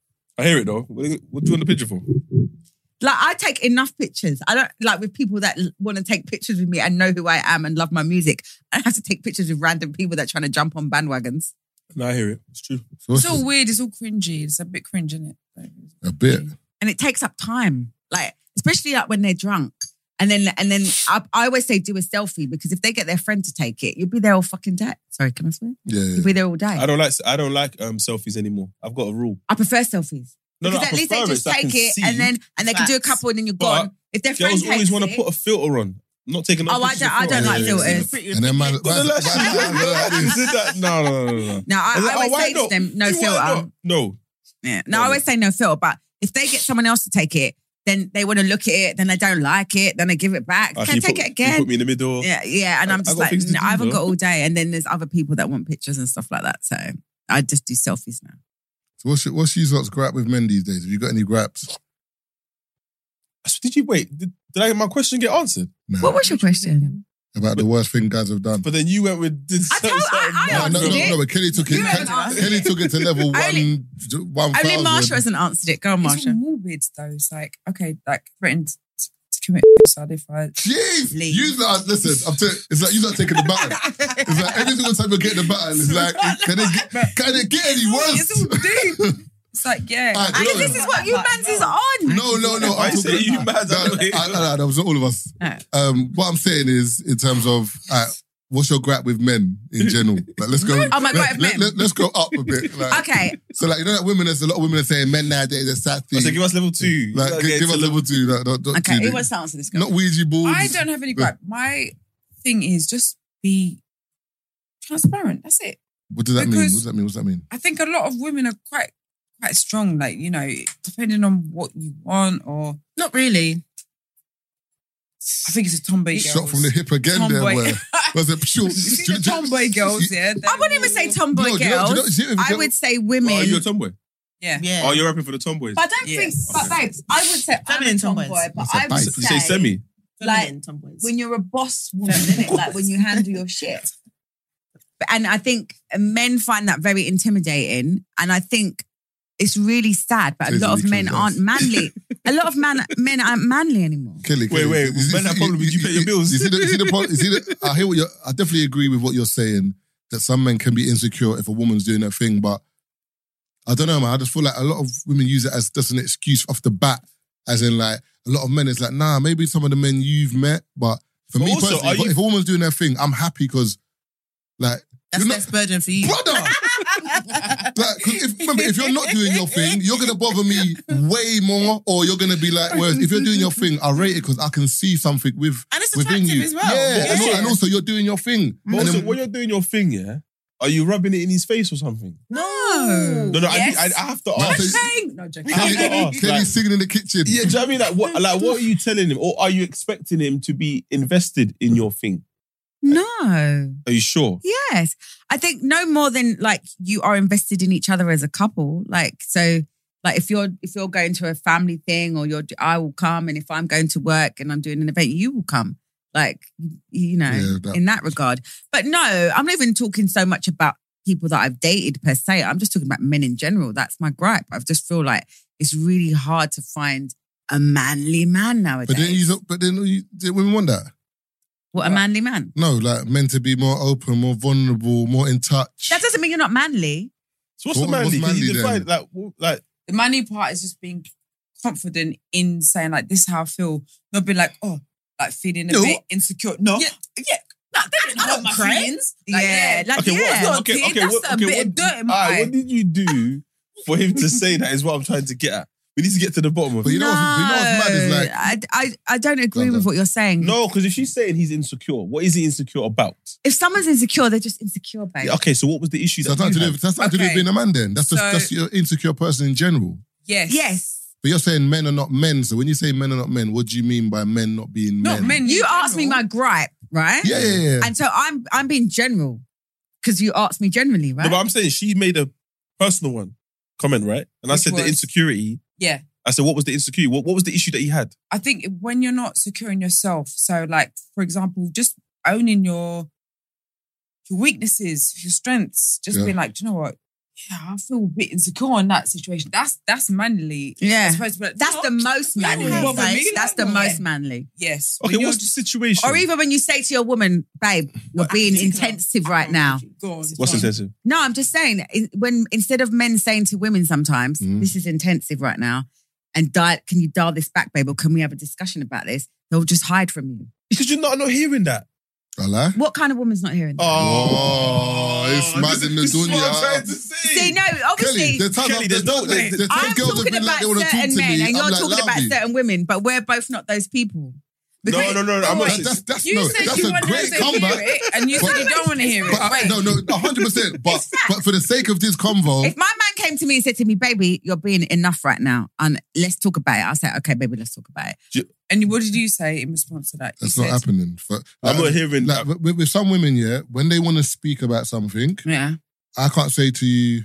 I hear it though. What do you want the picture for? Like, I take enough pictures. I don't, like, with people that want to take pictures with me and know who I am and love my music. I have to take pictures with random people that are trying to jump on bandwagons. No, I hear it. It's true. So It's all weird. It's all cringy. It's a bit cringe, isn't it? a bit. And it takes up time. Like, especially like when they're drunk. And then I always say do a selfie because if they get their friend to take it, you'll be there all fucking day. Sorry, can I swear? Yeah, You'll be there all day. I don't like selfies anymore. I've got a rule. I prefer selfies. No, because I at least they prefer just so I take can it see. and they can do a Facts. couple and then you're But gone. If their friend Girls takes always want to it, put a filter on. I'm not taking no Oh, I pictures don't- I of don't filters. like filters. And then man, But the last No. no, I Is it- always why say to not? them, no Why filter. not? No. Yeah. No, I always say no filter. But if they get someone else to take it, then they want to look at it, then they don't like it, then they give it back. Oh, Can I take it You again? put me in the middle. Yeah. And I'm I just got like, things to no, do, I haven't though. got all day. And then there's other people that want pictures and stuff like that. So I just do selfies now. So what's you lot's grab with men these days? Have you got any graps? Did you wait? Did my question get answered? No. What was your question? About the worst thing guys have done? But then you went with this. I answered it. No, but Kelly took it. You haven't answered Kelly it. took it to level Only- 1,000. Only Marsha hasn't answered it. Go on, It's all Marsha. morbid though. It's like, okay, like threatened to commit suicide if I Jeez, leave. you lot, listen. It's like you not taking the baton. It's like every single time you're getting the baton, it's like, can it get any worse? It's all deep. It's like, yeah. Alright, Because no, this is what you mans is on. No. Why you say you mad? That was all of us. Alright. What I'm saying is, in terms of what's your grab with men in general? Like, let's go. Oh, my gripe with men. Let's go up a bit. Like, Okay. So, like, you know, that women, there's a lot of women are saying men nowadays are sassy. So give us level 2. Like, give us level 2. Not Okay, two, who wants to answer this? Girl? Not Ouija boards. I don't have any gripe. My thing is just be transparent. That's it. What does that mean? Because- What does that mean? I think a lot of women are quite quite strong. Like, you know, depending on what you want or... Not really. I think it's a tomboy girls. Shot from the hip again there. Where was it short? The tomboy girls, yeah. I wouldn't even say tomboy girls. I would say women. Oh, are you a tomboy? Yeah. Oh, you're rapping for the tomboys? But I don't think, but babes, I would say I'm a tomboy, but I would You say say semi? like tomboys. when you're a boss woman, innit? Like when you handle your shit. And I think men find that very intimidating. And I think it's really sad, but a lot of men aren't manly. A lot of men aren't manly anymore. Kelly, wait. Men have problem with you pay your bills. You see the I hear what I definitely agree with what you're saying, that some men can be insecure if a woman's doing her thing, but I don't know, man. I just feel like a lot of women use it as just an excuse off the bat, as in like a lot of men, it's like, nah, maybe some of the men you've met, but for me also, personally, if a woman's doing their thing, I'm happy because like... That's less burden for you. Brother! Like, if you're not doing your thing, you're going to bother me way more, or you're going to be like, whereas if you're doing your thing, I rate it because I can see something And it's within attractive you. as well. Yeah. And also you're doing your thing. But also, when you're doing your thing, yeah, are you rubbing it in his face or something? No. No, Yes. I have to ask. No, joking. I have to ask. Kelly's singing in the kitchen. Yeah, do you know what I mean? What are you telling him? Or are you expecting him to be invested in your thing? No. Are you sure? Yes. I think no more than like you are invested in each other as a couple. Like, so like if you're going to a family thing or I will come, and if I'm going to work and I'm doing an event, you will come. Like, you know, in that regard. But no, I'm not even talking so much about people that I've dated per se. I'm just talking about men in general. That's my gripe. I just feel like it's really hard to find a manly man nowadays. But then women want that. What, a manly man? No, like meant to be more open, more vulnerable, more in touch. That doesn't mean you're not manly. So what's the manly? Can you define like the manly part is just being confident in saying like, this is how I feel. Not being like, oh, like feeling a bit insecure. No. Yeah. No, they don't know my feelings. Like, Like, okay, that's a bit of dirt in my eye. What did you do for him to say that is what I'm trying to get at? We need to get to the bottom of it. But you know what's mad is like... I don't agree with what you're saying. No, because if she's saying he's insecure, what is he insecure about? If someone's insecure, they're just insecure, babe. Yeah, okay, so what was the issue That's not to do with being a man then. That's just you're an insecure person in general. Yes. But you're saying men are not men. So when you say men are not men, what do you mean by men not being men? Not men. You asked me my gripe, right? Yeah. And so I'm being general because you asked me generally, right? No, but I'm saying she made a personal comment, right? And I said the insecurity. Yeah. I said, what was the insecurity? What was the issue that he had? I think when you're not secure in yourself, so like, for example, just owning your weaknesses, your strengths, just being like, do you know what? Yeah, I feel a bit insecure in that situation. That's manly. Yeah. That's the most manly. That's the most manly. Yes. Okay, what's the situation? Or even when you say to your woman, babe, you're being intensive right now. Go on. What's intensive? No, I'm just saying, when instead of men saying to women sometimes, this is intensive right now, and can you dial this back, babe, or can we have a discussion about this? They'll just hide from you. Because you're not hearing that. I lie? What kind of woman's not hearing that? Oh, it's mad in the dunya. See, no, obviously. Kelly, there's no... I'm talking about certain men and you're talking about certain women, but we're both not those people. No. I'm not. That's You said that's you a wanted great to hear comeback. it, and you said you don't want to hear it. But no, 100%. But for the sake of this convo, If my man came to me and said to me, baby, you're being enough right now, and let's talk about it, I'll say, okay, baby, let's talk about it. And what did you say in response to that? that's not happening. I'm not hearing like, that. with some women, yeah, when they want to speak about something, Yeah. I can't say to you,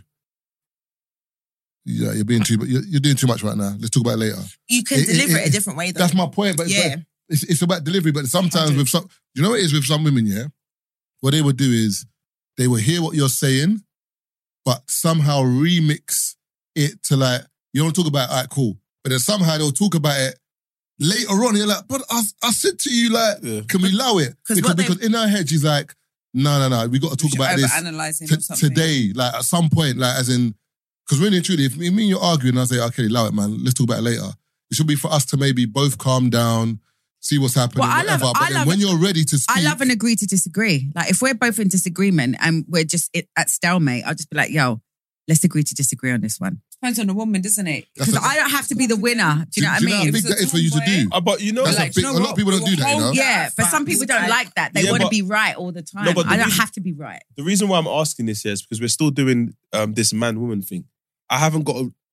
yeah, you're doing too much right now. Let's talk about it later. You can deliver it a different way, though. That's my point. But it's about delivery. But sometimes with some, you know what it is with some women, yeah? What they would do is they will hear what you're saying, but somehow remix it to like, you don't talk about it, all right, cool. But then somehow they'll talk about it later on. You're like, but I said to you, like, can we allow it? Because in her head, she's like, no, we got to talk about this today. Like at some point, like as in, because really and truly, if me and you're arguing, I say, okay, allow it, man. Let's talk about it later. It should be for us to maybe both calm down, see what's happening, whatever. But then when you're ready to speak... I love and agree to disagree. Like, if we're both in disagreement and we're just at stalemate, I'll just be like, yo, let's agree to disagree on this one. Depends on the woman, doesn't it? Because I don't have to be the winner. Do you know what I mean? How big that is for you to do? But you know... That's a lot of people don't do that, you know? Yeah, but some people don't like that. They want to be right all the time. I don't have to be right. The reason why I'm asking this is because we're still doing this man-woman thing. I haven't got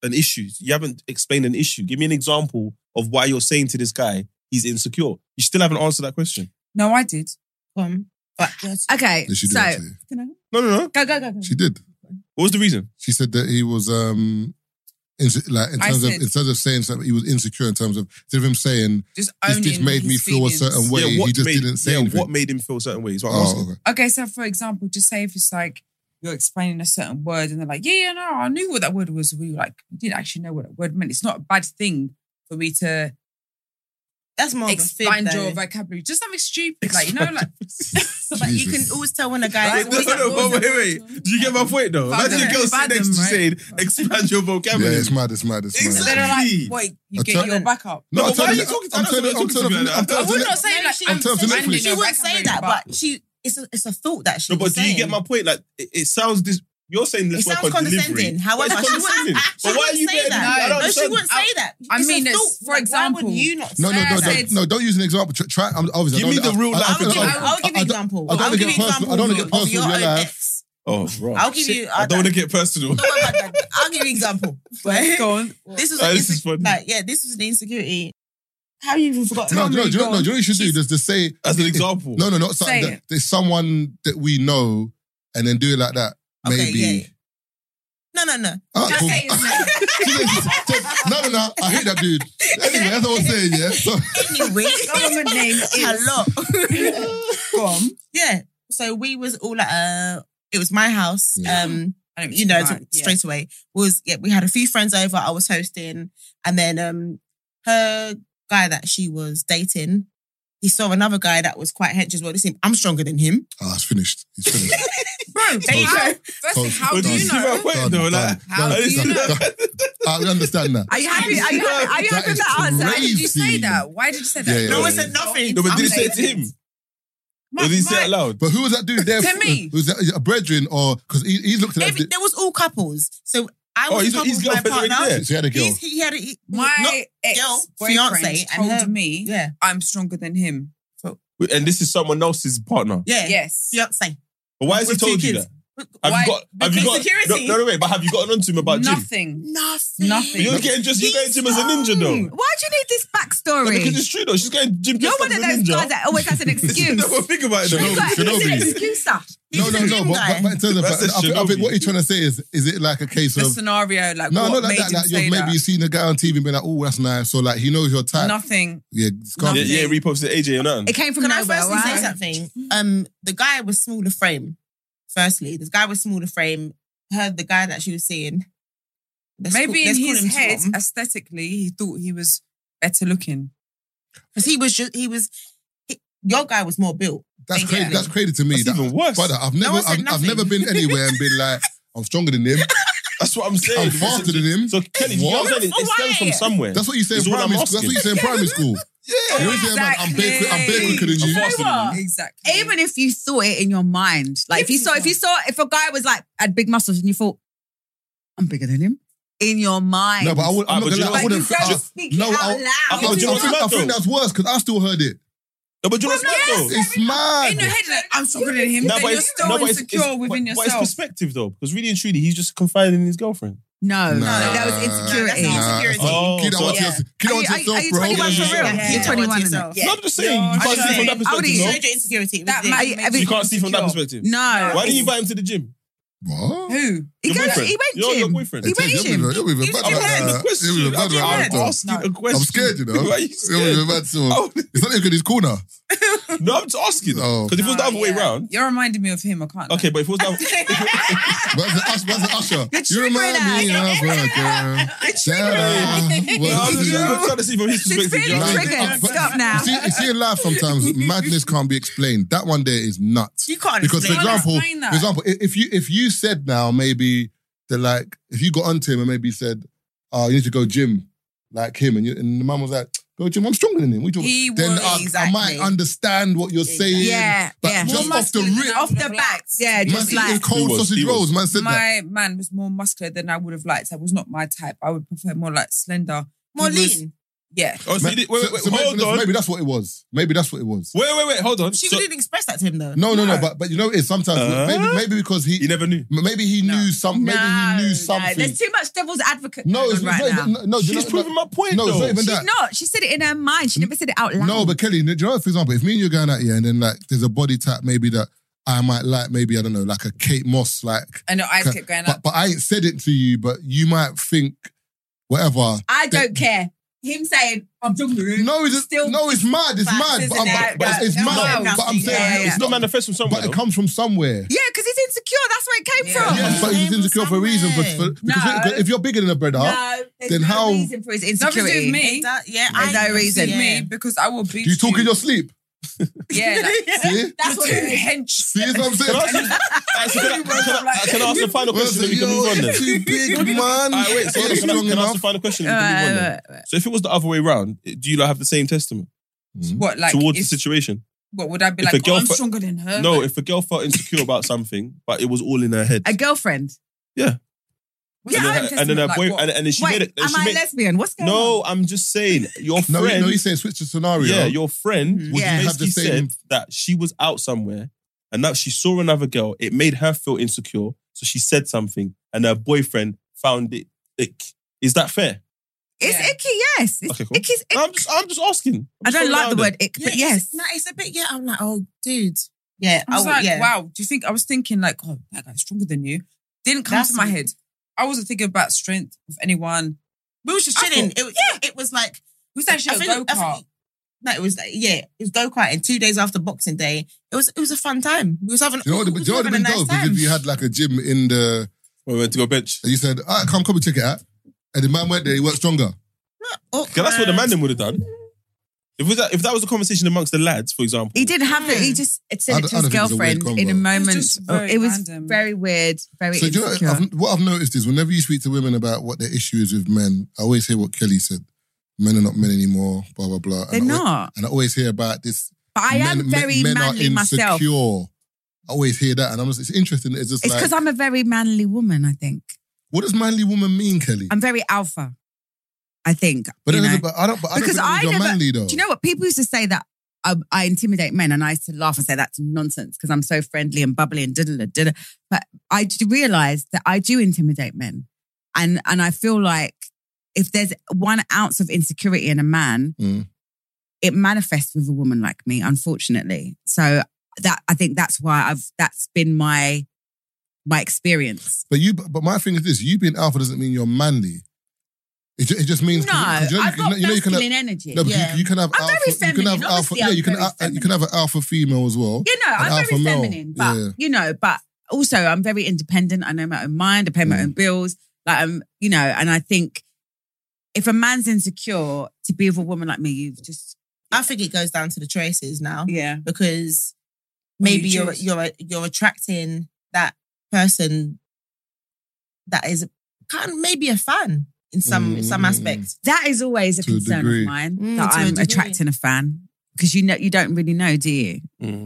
an issue. You haven't explained an issue. Give me an example of why you're saying to this guy he's insecure. You still haven't answered that question. No, I did. Okay, Did she do so that to you? No. go. She did. What was the reason? She said that he was in terms of saying something, he was insecure in terms of instead of him saying Just this made me feel a certain way. He just didn't say anything. What made him feel a certain way? Is what I'm asking. Okay, so for example, just say if it's like you're explaining a certain word and they're like, yeah, no, I knew what that word was. We like, you didn't actually know what that word meant. It's not a bad thing for me to That's more expand of a fib, your vocabulary. Just something stupid, like, you know, like. So, but you can always tell when a guy. Wait. Do you get my point though? Imagine a girl sitting next to you saying, expand your vocabulary. Yeah, it's mad. Exactly. They're like, wait, you get your back up. No, why are you talking to I'm not saying like, I'm telling you, She wouldn't say that, but it's a thought that she. No, but was do you saying. get my point? Like, it sounds this. You're saying this. It sounds condescending. However, she wouldn't say that. No, she wouldn't say that. I mean, for example, why would you not? No, don't use an example. Try. Obviously, give me the real life example. I'll give you an example. I don't want to get personal. I don't want to get personal in your life. Oh, right. I'll give you. I don't want to get personal. I'll give you an example. Go on. This is funny. This was an insecurity. How you even forgot? No, do you know what you should do? Just say as an example. No, not something that there's someone that we know, and then do it like that. Maybe. Yeah. No. Cool. No. I hate that dude. Anyway, that's what I'm saying, yeah? So, anyway, government name is hello. Go on. Yeah. So we was all at it was my house. Yeah. Straight away. We had a few friends over, I was hosting, and then her guy that she was dating, he saw another guy that was quite hench as well. Listen, I'm stronger than him. Oh, it's finished. He's finished. Bro, there you go. Firstly, how do you know? How do you know? I understand that. Are you happy? Are you happy with that answer? Why did you say that? Why did you say that? No one said nothing. No, but did he say it to him? Or did he say it loud? But who was that dude there? To me. Was that a brethren or... Because he's looked at that... There was all couples. So I was a couple with my partner. So he had a girl. He had my ex-boyfriend told me I'm stronger than him. And this is someone else's partner? Yeah. Yes. Fiance. But why has he told you that? Have you got security? No, wait, but have you gotten onto him about Jim? Nothing. But you're getting you're going to him as a ninja though. Why do you need this backstory? No, because it's true though. She's getting Jim. You're one of those guys that always has an excuse. No, think about it though. He's an excuser. No, but in terms of, I think what you're trying to say is it like a case of... The scenario, like no, what not made like him that. say Maybe you've seen a guy on TV and been like, oh, that's nice. So like, he knows your type. Nothing. Yeah, Yeah, reposted AJ or nothing. It came from Can I nowhere, firstly right? say something? The guy was smaller frame. Firstly, this guy was smaller frame. Heard the guy that she was seeing. Maybe in his head, aesthetically, he thought he was better looking. Because your guy was more built. That's crazy. That's crazy to me. That's even worse. Brother, I've never been anywhere and been like, I'm stronger than him. That's what I'm saying. I'm faster than him. So Kelly, you know what I'm saying? It stems from somewhere. That's what you say in primary school. That's what you say in primary school. Yeah, you know what I'm saying, man? I'm bare quicker than you. Exactly. Even if you thought it in your mind, like if a guy was like had big muscles and you thought, I'm bigger than him. In your mind. No, but I'm not gonna lie. I wouldn't. Speak it out loud. I think that's worse because I still heard it. No, but you know what's mad though? It's mad. In your head, like, I'm stronger than him. Then you're still insecure within yourself. But it's perspective though, because really and truly, he's just confiding in his girlfriend. No, that was insecurity. Keep that one to yourself, Are you bro. 21 for real? Yeah. You're 21, isn't Yeah. it? No, I'm just saying, you can't see from that perspective. You No? showed your insecurity. That man You can't see from that perspective. No. Why didn't you invite him to the gym? What? Who? He Your went boyfriend. gym. Your boyfriend. He went gym. It'll be a bad I'm asking a question. I'm scared, you know. Why are you scared? It'll be a bad song. It's not even good. He's corner. No, I'm just asking. Oh. Because if it was the other way around. You're reminding me of him. I can't. Okay, but if it was the other Where's the usher? You remind triggering me of a girl. I'm trying to see from his She's perspective. feeling you know? triggered. Stop now. You see in life sometimes madness can't be explained. That one there is nuts. You can't Because for explain. example, if you said now maybe that like if you got onto him and maybe said, "Oh, you need to go gym like him," and the mum was like, "Go gym, I'm stronger than him." Then I might understand what you're saying. Yeah, but yeah. just off the rip, Off the back. Yeah, man just eating like. cold sausage rolls. Man said that. My man was more muscular than I would have liked. That was not my type. I would prefer more like slender. More He was- lean. Yeah. Oh, so wait, hold on. Maybe that's what it was. Maybe that's what it was. Wait, hold on. She didn't express that to him though. No. But you know, it's sometimes maybe because he never knew. Maybe he knew something. Maybe he knew something. There's too much devil's advocate. No, it's right now. No, she's proving my point. No, it's not even that. She's not. She said it in her mind. She never said it out loud. No, but Kelly, do you know, for example, if me and you're going out here and then like there's a body type maybe that I might like, maybe I don't know, like a Kate Moss, like. I know eyes kept going up. But I ain't said it to you, but you might think whatever. I don't care. Him saying, I'm talking to you. No, it's mad. It's mad. But it's mad. But I'm saying it's not manifest from somewhere. But it comes from somewhere. Yeah, because he's insecure. That's where it came from. Yeah, but he's insecure for a reason. Because if you're bigger than a brother, then how? No reason for his insecurity. With me. There's no reason. Me, because I will beat you. Do you talk in your sleep? Yeah. See? That's what it is. Hench. See what I'm saying? Can I ask the final question and we can move on then? Too big, man. Wait, so can I ask the final question and we can move on then? So if it was the other way around, do you like have the same testament? What, like towards the situation? What would I be like? I'm stronger than her. No, if a girl felt insecure about something, but it was all in her head. A girlfriend. Yeah. And then her boyfriend, and then she made it. Am I lesbian? What's going on? No, I'm just saying your friend. No, he's saying switch the scenario. Yeah, your friend basically said that she was out somewhere and that she saw another girl. It made her feel insecure, so she said something, and her boyfriend found it ick. Is that fair? It's icky, yes. Okay, cool. Icky's ick. I'm just asking. I don't like the word ick, but yes. It's a bit. Yeah, I'm like, oh, dude. Yeah, I was like, wow. Do you think I was thinking like, oh, that guy's stronger than you? Didn't come to my head. I wasn't thinking about strength of anyone. We was just chilling. It was like we was actually a go-kart. No, it was it was go-kart. And 2 days after Boxing Day, it was a fun time. We was having. Do you know what would have been dope? Because if you had like a gym in the, we went to go bench, and you said, "All right, come and check it out," and the man went there, he worked stronger. That's what the man then would have done. If that was a conversation amongst the lads, for example. He didn't have it. He just said it to his girlfriend in a moment. It was very weird, very insecure. Do you know, what I've noticed is whenever you speak to women about what their issue is with men, I always hear what Kelly said. Men are not men anymore, blah, blah, blah. They're not. And I always hear about this. But I am very manly myself. I always hear that. And it's interesting. It's because I'm a very manly woman, I think. What does manly woman mean, Kelly? I'm very alpha. I think. But I don't think you're manly though. Do you know what? People used to say that I intimidate men, and I used to laugh and say that's nonsense because I'm so friendly and bubbly and da-da-da-da. But I realised that I do intimidate men. And I feel like if there's 1 ounce of insecurity in a man, it manifests with a woman like me, unfortunately. So I think that's why that's been my experience. But my thing is this, you being alpha doesn't mean you're manly. It just means I've got masculine energy. No, but you can have I'm alpha. very feminine. You can have alpha. Yeah, you can have an alpha female as well. I'm very feminine, but but also I'm very independent. I know my own mind. I pay my own bills. Like and I think if a man's insecure, to be with a woman like me, I think it goes down to the choices now. Yeah, because maybe you're attracting that person that is kind of maybe a fan. In some aspects. That is always a concern of mine, that I'm attracting a fan. Because you don't really know, do you?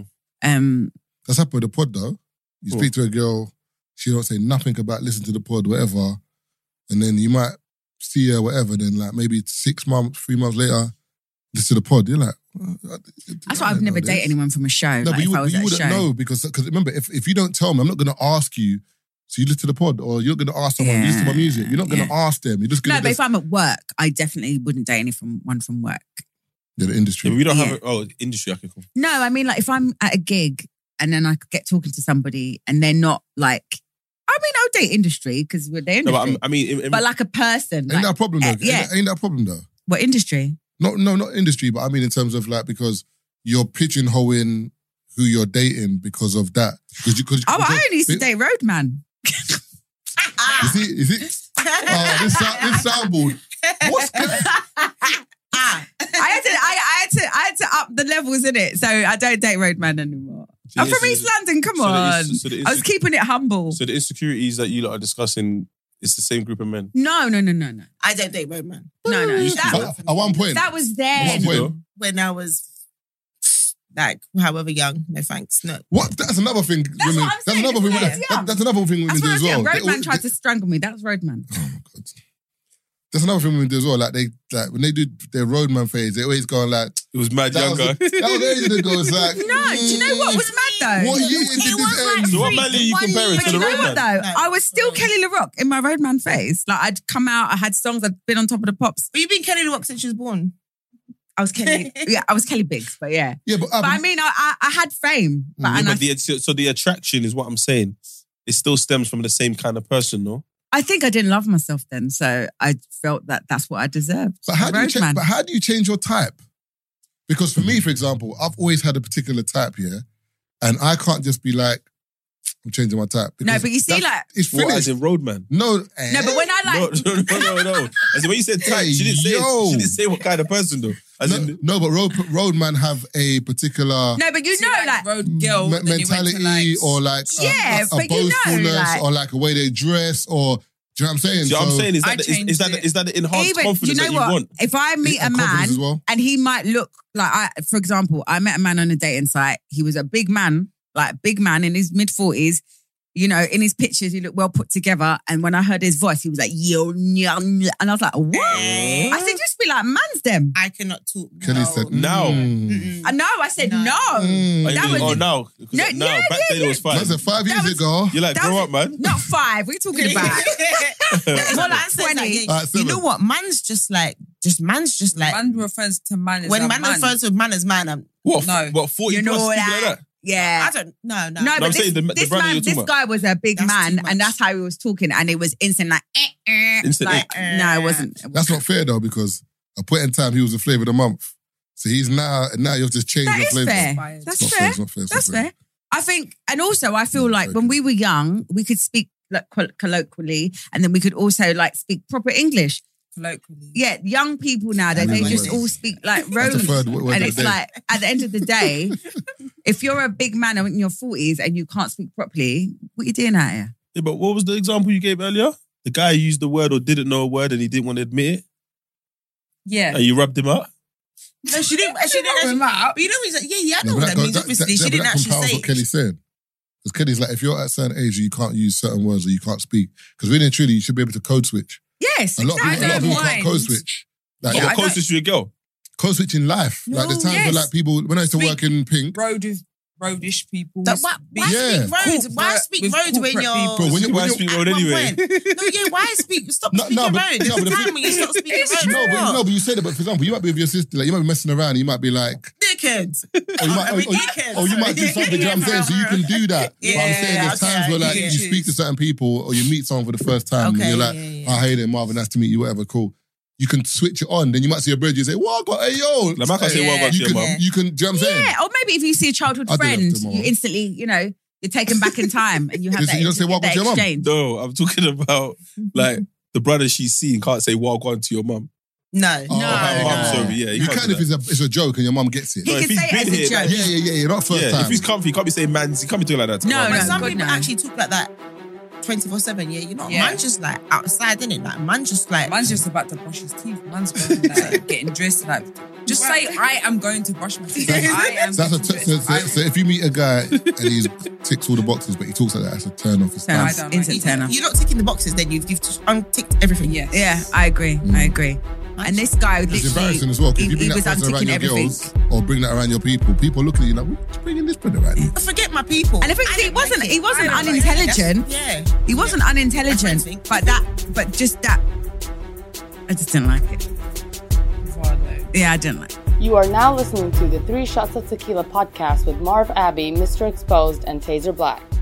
That's happened with the pod though. You speak to a girl, she don't say nothing about listen to the pod, whatever. And then you might see her, whatever, then like maybe 6 months, 3 months later, listen to the pod, you're like... That's why I've never dated anyone from a show. No, like but you wouldn't know because remember, if you don't tell me, I'm not going to ask you. So you listen to the pod, or you're going to ask someone, listen to my music. You're not going to ask them. You're just going to... No, but if I'm at work, I definitely wouldn't date anyone from work. Yeah, the industry. Yeah, we don't have industry, okay, cool. No, I mean, like, if I'm at a gig and then I get talking to somebody and they're not like... I mean, I'll date industry because we're the industry. No, but I mean... but like a person... Ain't that a problem, though? Ain't that a problem, though? What, industry? No, not industry, but I mean in terms of like, because you're pigeonholing who you're dating because of that. I only used to date Roadman. You see? This soundboard. What's good? I had to up the levels in it, so I don't date Roadman anymore. I'm from East London. Come on, I was keeping it humble. So the insecurities that you lot are discussing, it's the same group of men. No. I don't date Roadman. No. At one point, that was then. When I was like however young. No thanks. No. What? That's another thing. That's women. That's another thing. That's another thing women do as well. Roadman tried to strangle me. That was Roadman. Oh my God. That's another thing we do as well. Like when they do their roadman phase, they always go like it was mad younger. That was ages ago. It's like no. Do you know what was mad though? What year did this end? So what Mally are you comparing to the you know roadman? what though? I was still Kelly LaRock in my roadman phase. Like I'd come out, I had songs, I'd been on top of the pops. But you've been Kelly LaRock since she was born. I was Kelly. Yeah, I was Kelly Biggs, but yeah. Yeah, but I mean, I had fame. But, so the attraction is what I'm saying. It still stems from the same kind of person, no? I think I didn't love myself then, so I felt that that's what I deserved. But how do you change your type? Because for me, for example, I've always had a particular type, yeah, and I can't just be like, I'm changing my type. No, but you see, like it's finished. What, as in roadman? No, no, but when I like no. As in when you said type, she didn't say what kind of person though. But roadman have a particular no, but you know, like road girl mentality or like a boastfulness or like a way they dress or. Do you know what I'm saying? So I'm saying is that the enhanced confidence that you want? If I meet a man and he might look like for example, I met a man on a dating site. He was a big man in his mid-40s. You know, in his pictures, he looked well put together. And when I heard his voice, he was like, yo, and I was like, what? I said, just be like, man's them. I cannot talk. Kelly said, no. I said, no. No. Back then it was 5. That was 5 years ago. You're like, grow up, man. Not 5. What are you talking about? More like 20. You know what? Man's just like. Man refers to man as when man refers to man as man. What? 40 you know plus that? like that? Yeah. I don't. No. No, but I'm saying this guy was a big man, and that's how he was talking, and it was instant like. No, it wasn't. That's not fair though, because at a point in time he was the flavour of the month, so he's now you've just changed your flavour. That's fair. That's fair. I think, and also I feel like when we were young, we could speak like colloquially, and then we could also like speak proper English. Colloquially. Yeah, young people now they just all speak like road, and it's like at the end of the day, if you're a big man in your 40s and you can't speak properly, what are you doing out here? Yeah, but what was the example you gave earlier? The guy who used the word or didn't know a word and he didn't want to admit it. Yeah, and you rubbed him out. No, she didn't. She didn't him out. But you know, he's like, I know what that means. Obviously, she didn't actually say. What Kelly's saying. Because Kelly's like, if you're at a certain age, you can't use certain words or you can't speak. Because really and truly, you should be able to code switch. Yes, a lot of people can't code switch. Like, what code switch with a girl? Code switch in life. No, like there's times where like people, when I used to work in Pink. Roadish people. Why speak road when you're... Bro, why speak road anyway? Why speak... Stop speaking road. There's a time when you stop speaking road. No, but you say that, but for example, you might be with your sister, like you might be messing around, you might be like... Dickheads. Or you might do something, you know what I'm saying? So you can do that. Yeah, but I'm saying there's times where like you speak to certain people or you meet someone for the first time and you're like, oh, hey there, Marvin, nice to meet you, whatever, cool. You can switch it on. Then you might see a bridge and say, "What got? Hey yo!" Like, I can't say what got to your mum. You can. Do you know what I'm saying? Yeah, or maybe if you see a childhood friend, you instantly, you're taken back in time and you have that. You don't say what got to your mum. No, I'm talking about like the brother she's seen can't say what got to your mum. No. I'm sorry. Yeah, you can if it's a joke and your mum gets it. He can say it as a joke. Yeah. Not first time. If he's comfy, he can't be saying man. He can't be doing like that. No. Some people actually talk like that. 24/7, yeah, you know, man's just like outside, innit? Like, man's just about to brush his teeth. Man's going like getting dressed, like just say, I am going to brush my teeth. So if you meet a guy and he ticks all the boxes, but he talks like that, that's a turn off. Instant turn off. You're not ticking the boxes, then you've unticked everything. Yeah, I agree. And this guy literally... It's embarrassing as well, because if you bring that person around your girls or bring that around your people look at you like, what's bringing this brother around? I forget my people. And the thing is, he wasn't unintelligent. Yeah. He wasn't unintelligent, but just that... I just didn't like it. Yeah, I didn't like it. You are now listening to the 3 Shots of Tequila podcast with Marv Abbey, Mr. Exposed, and Taser Black.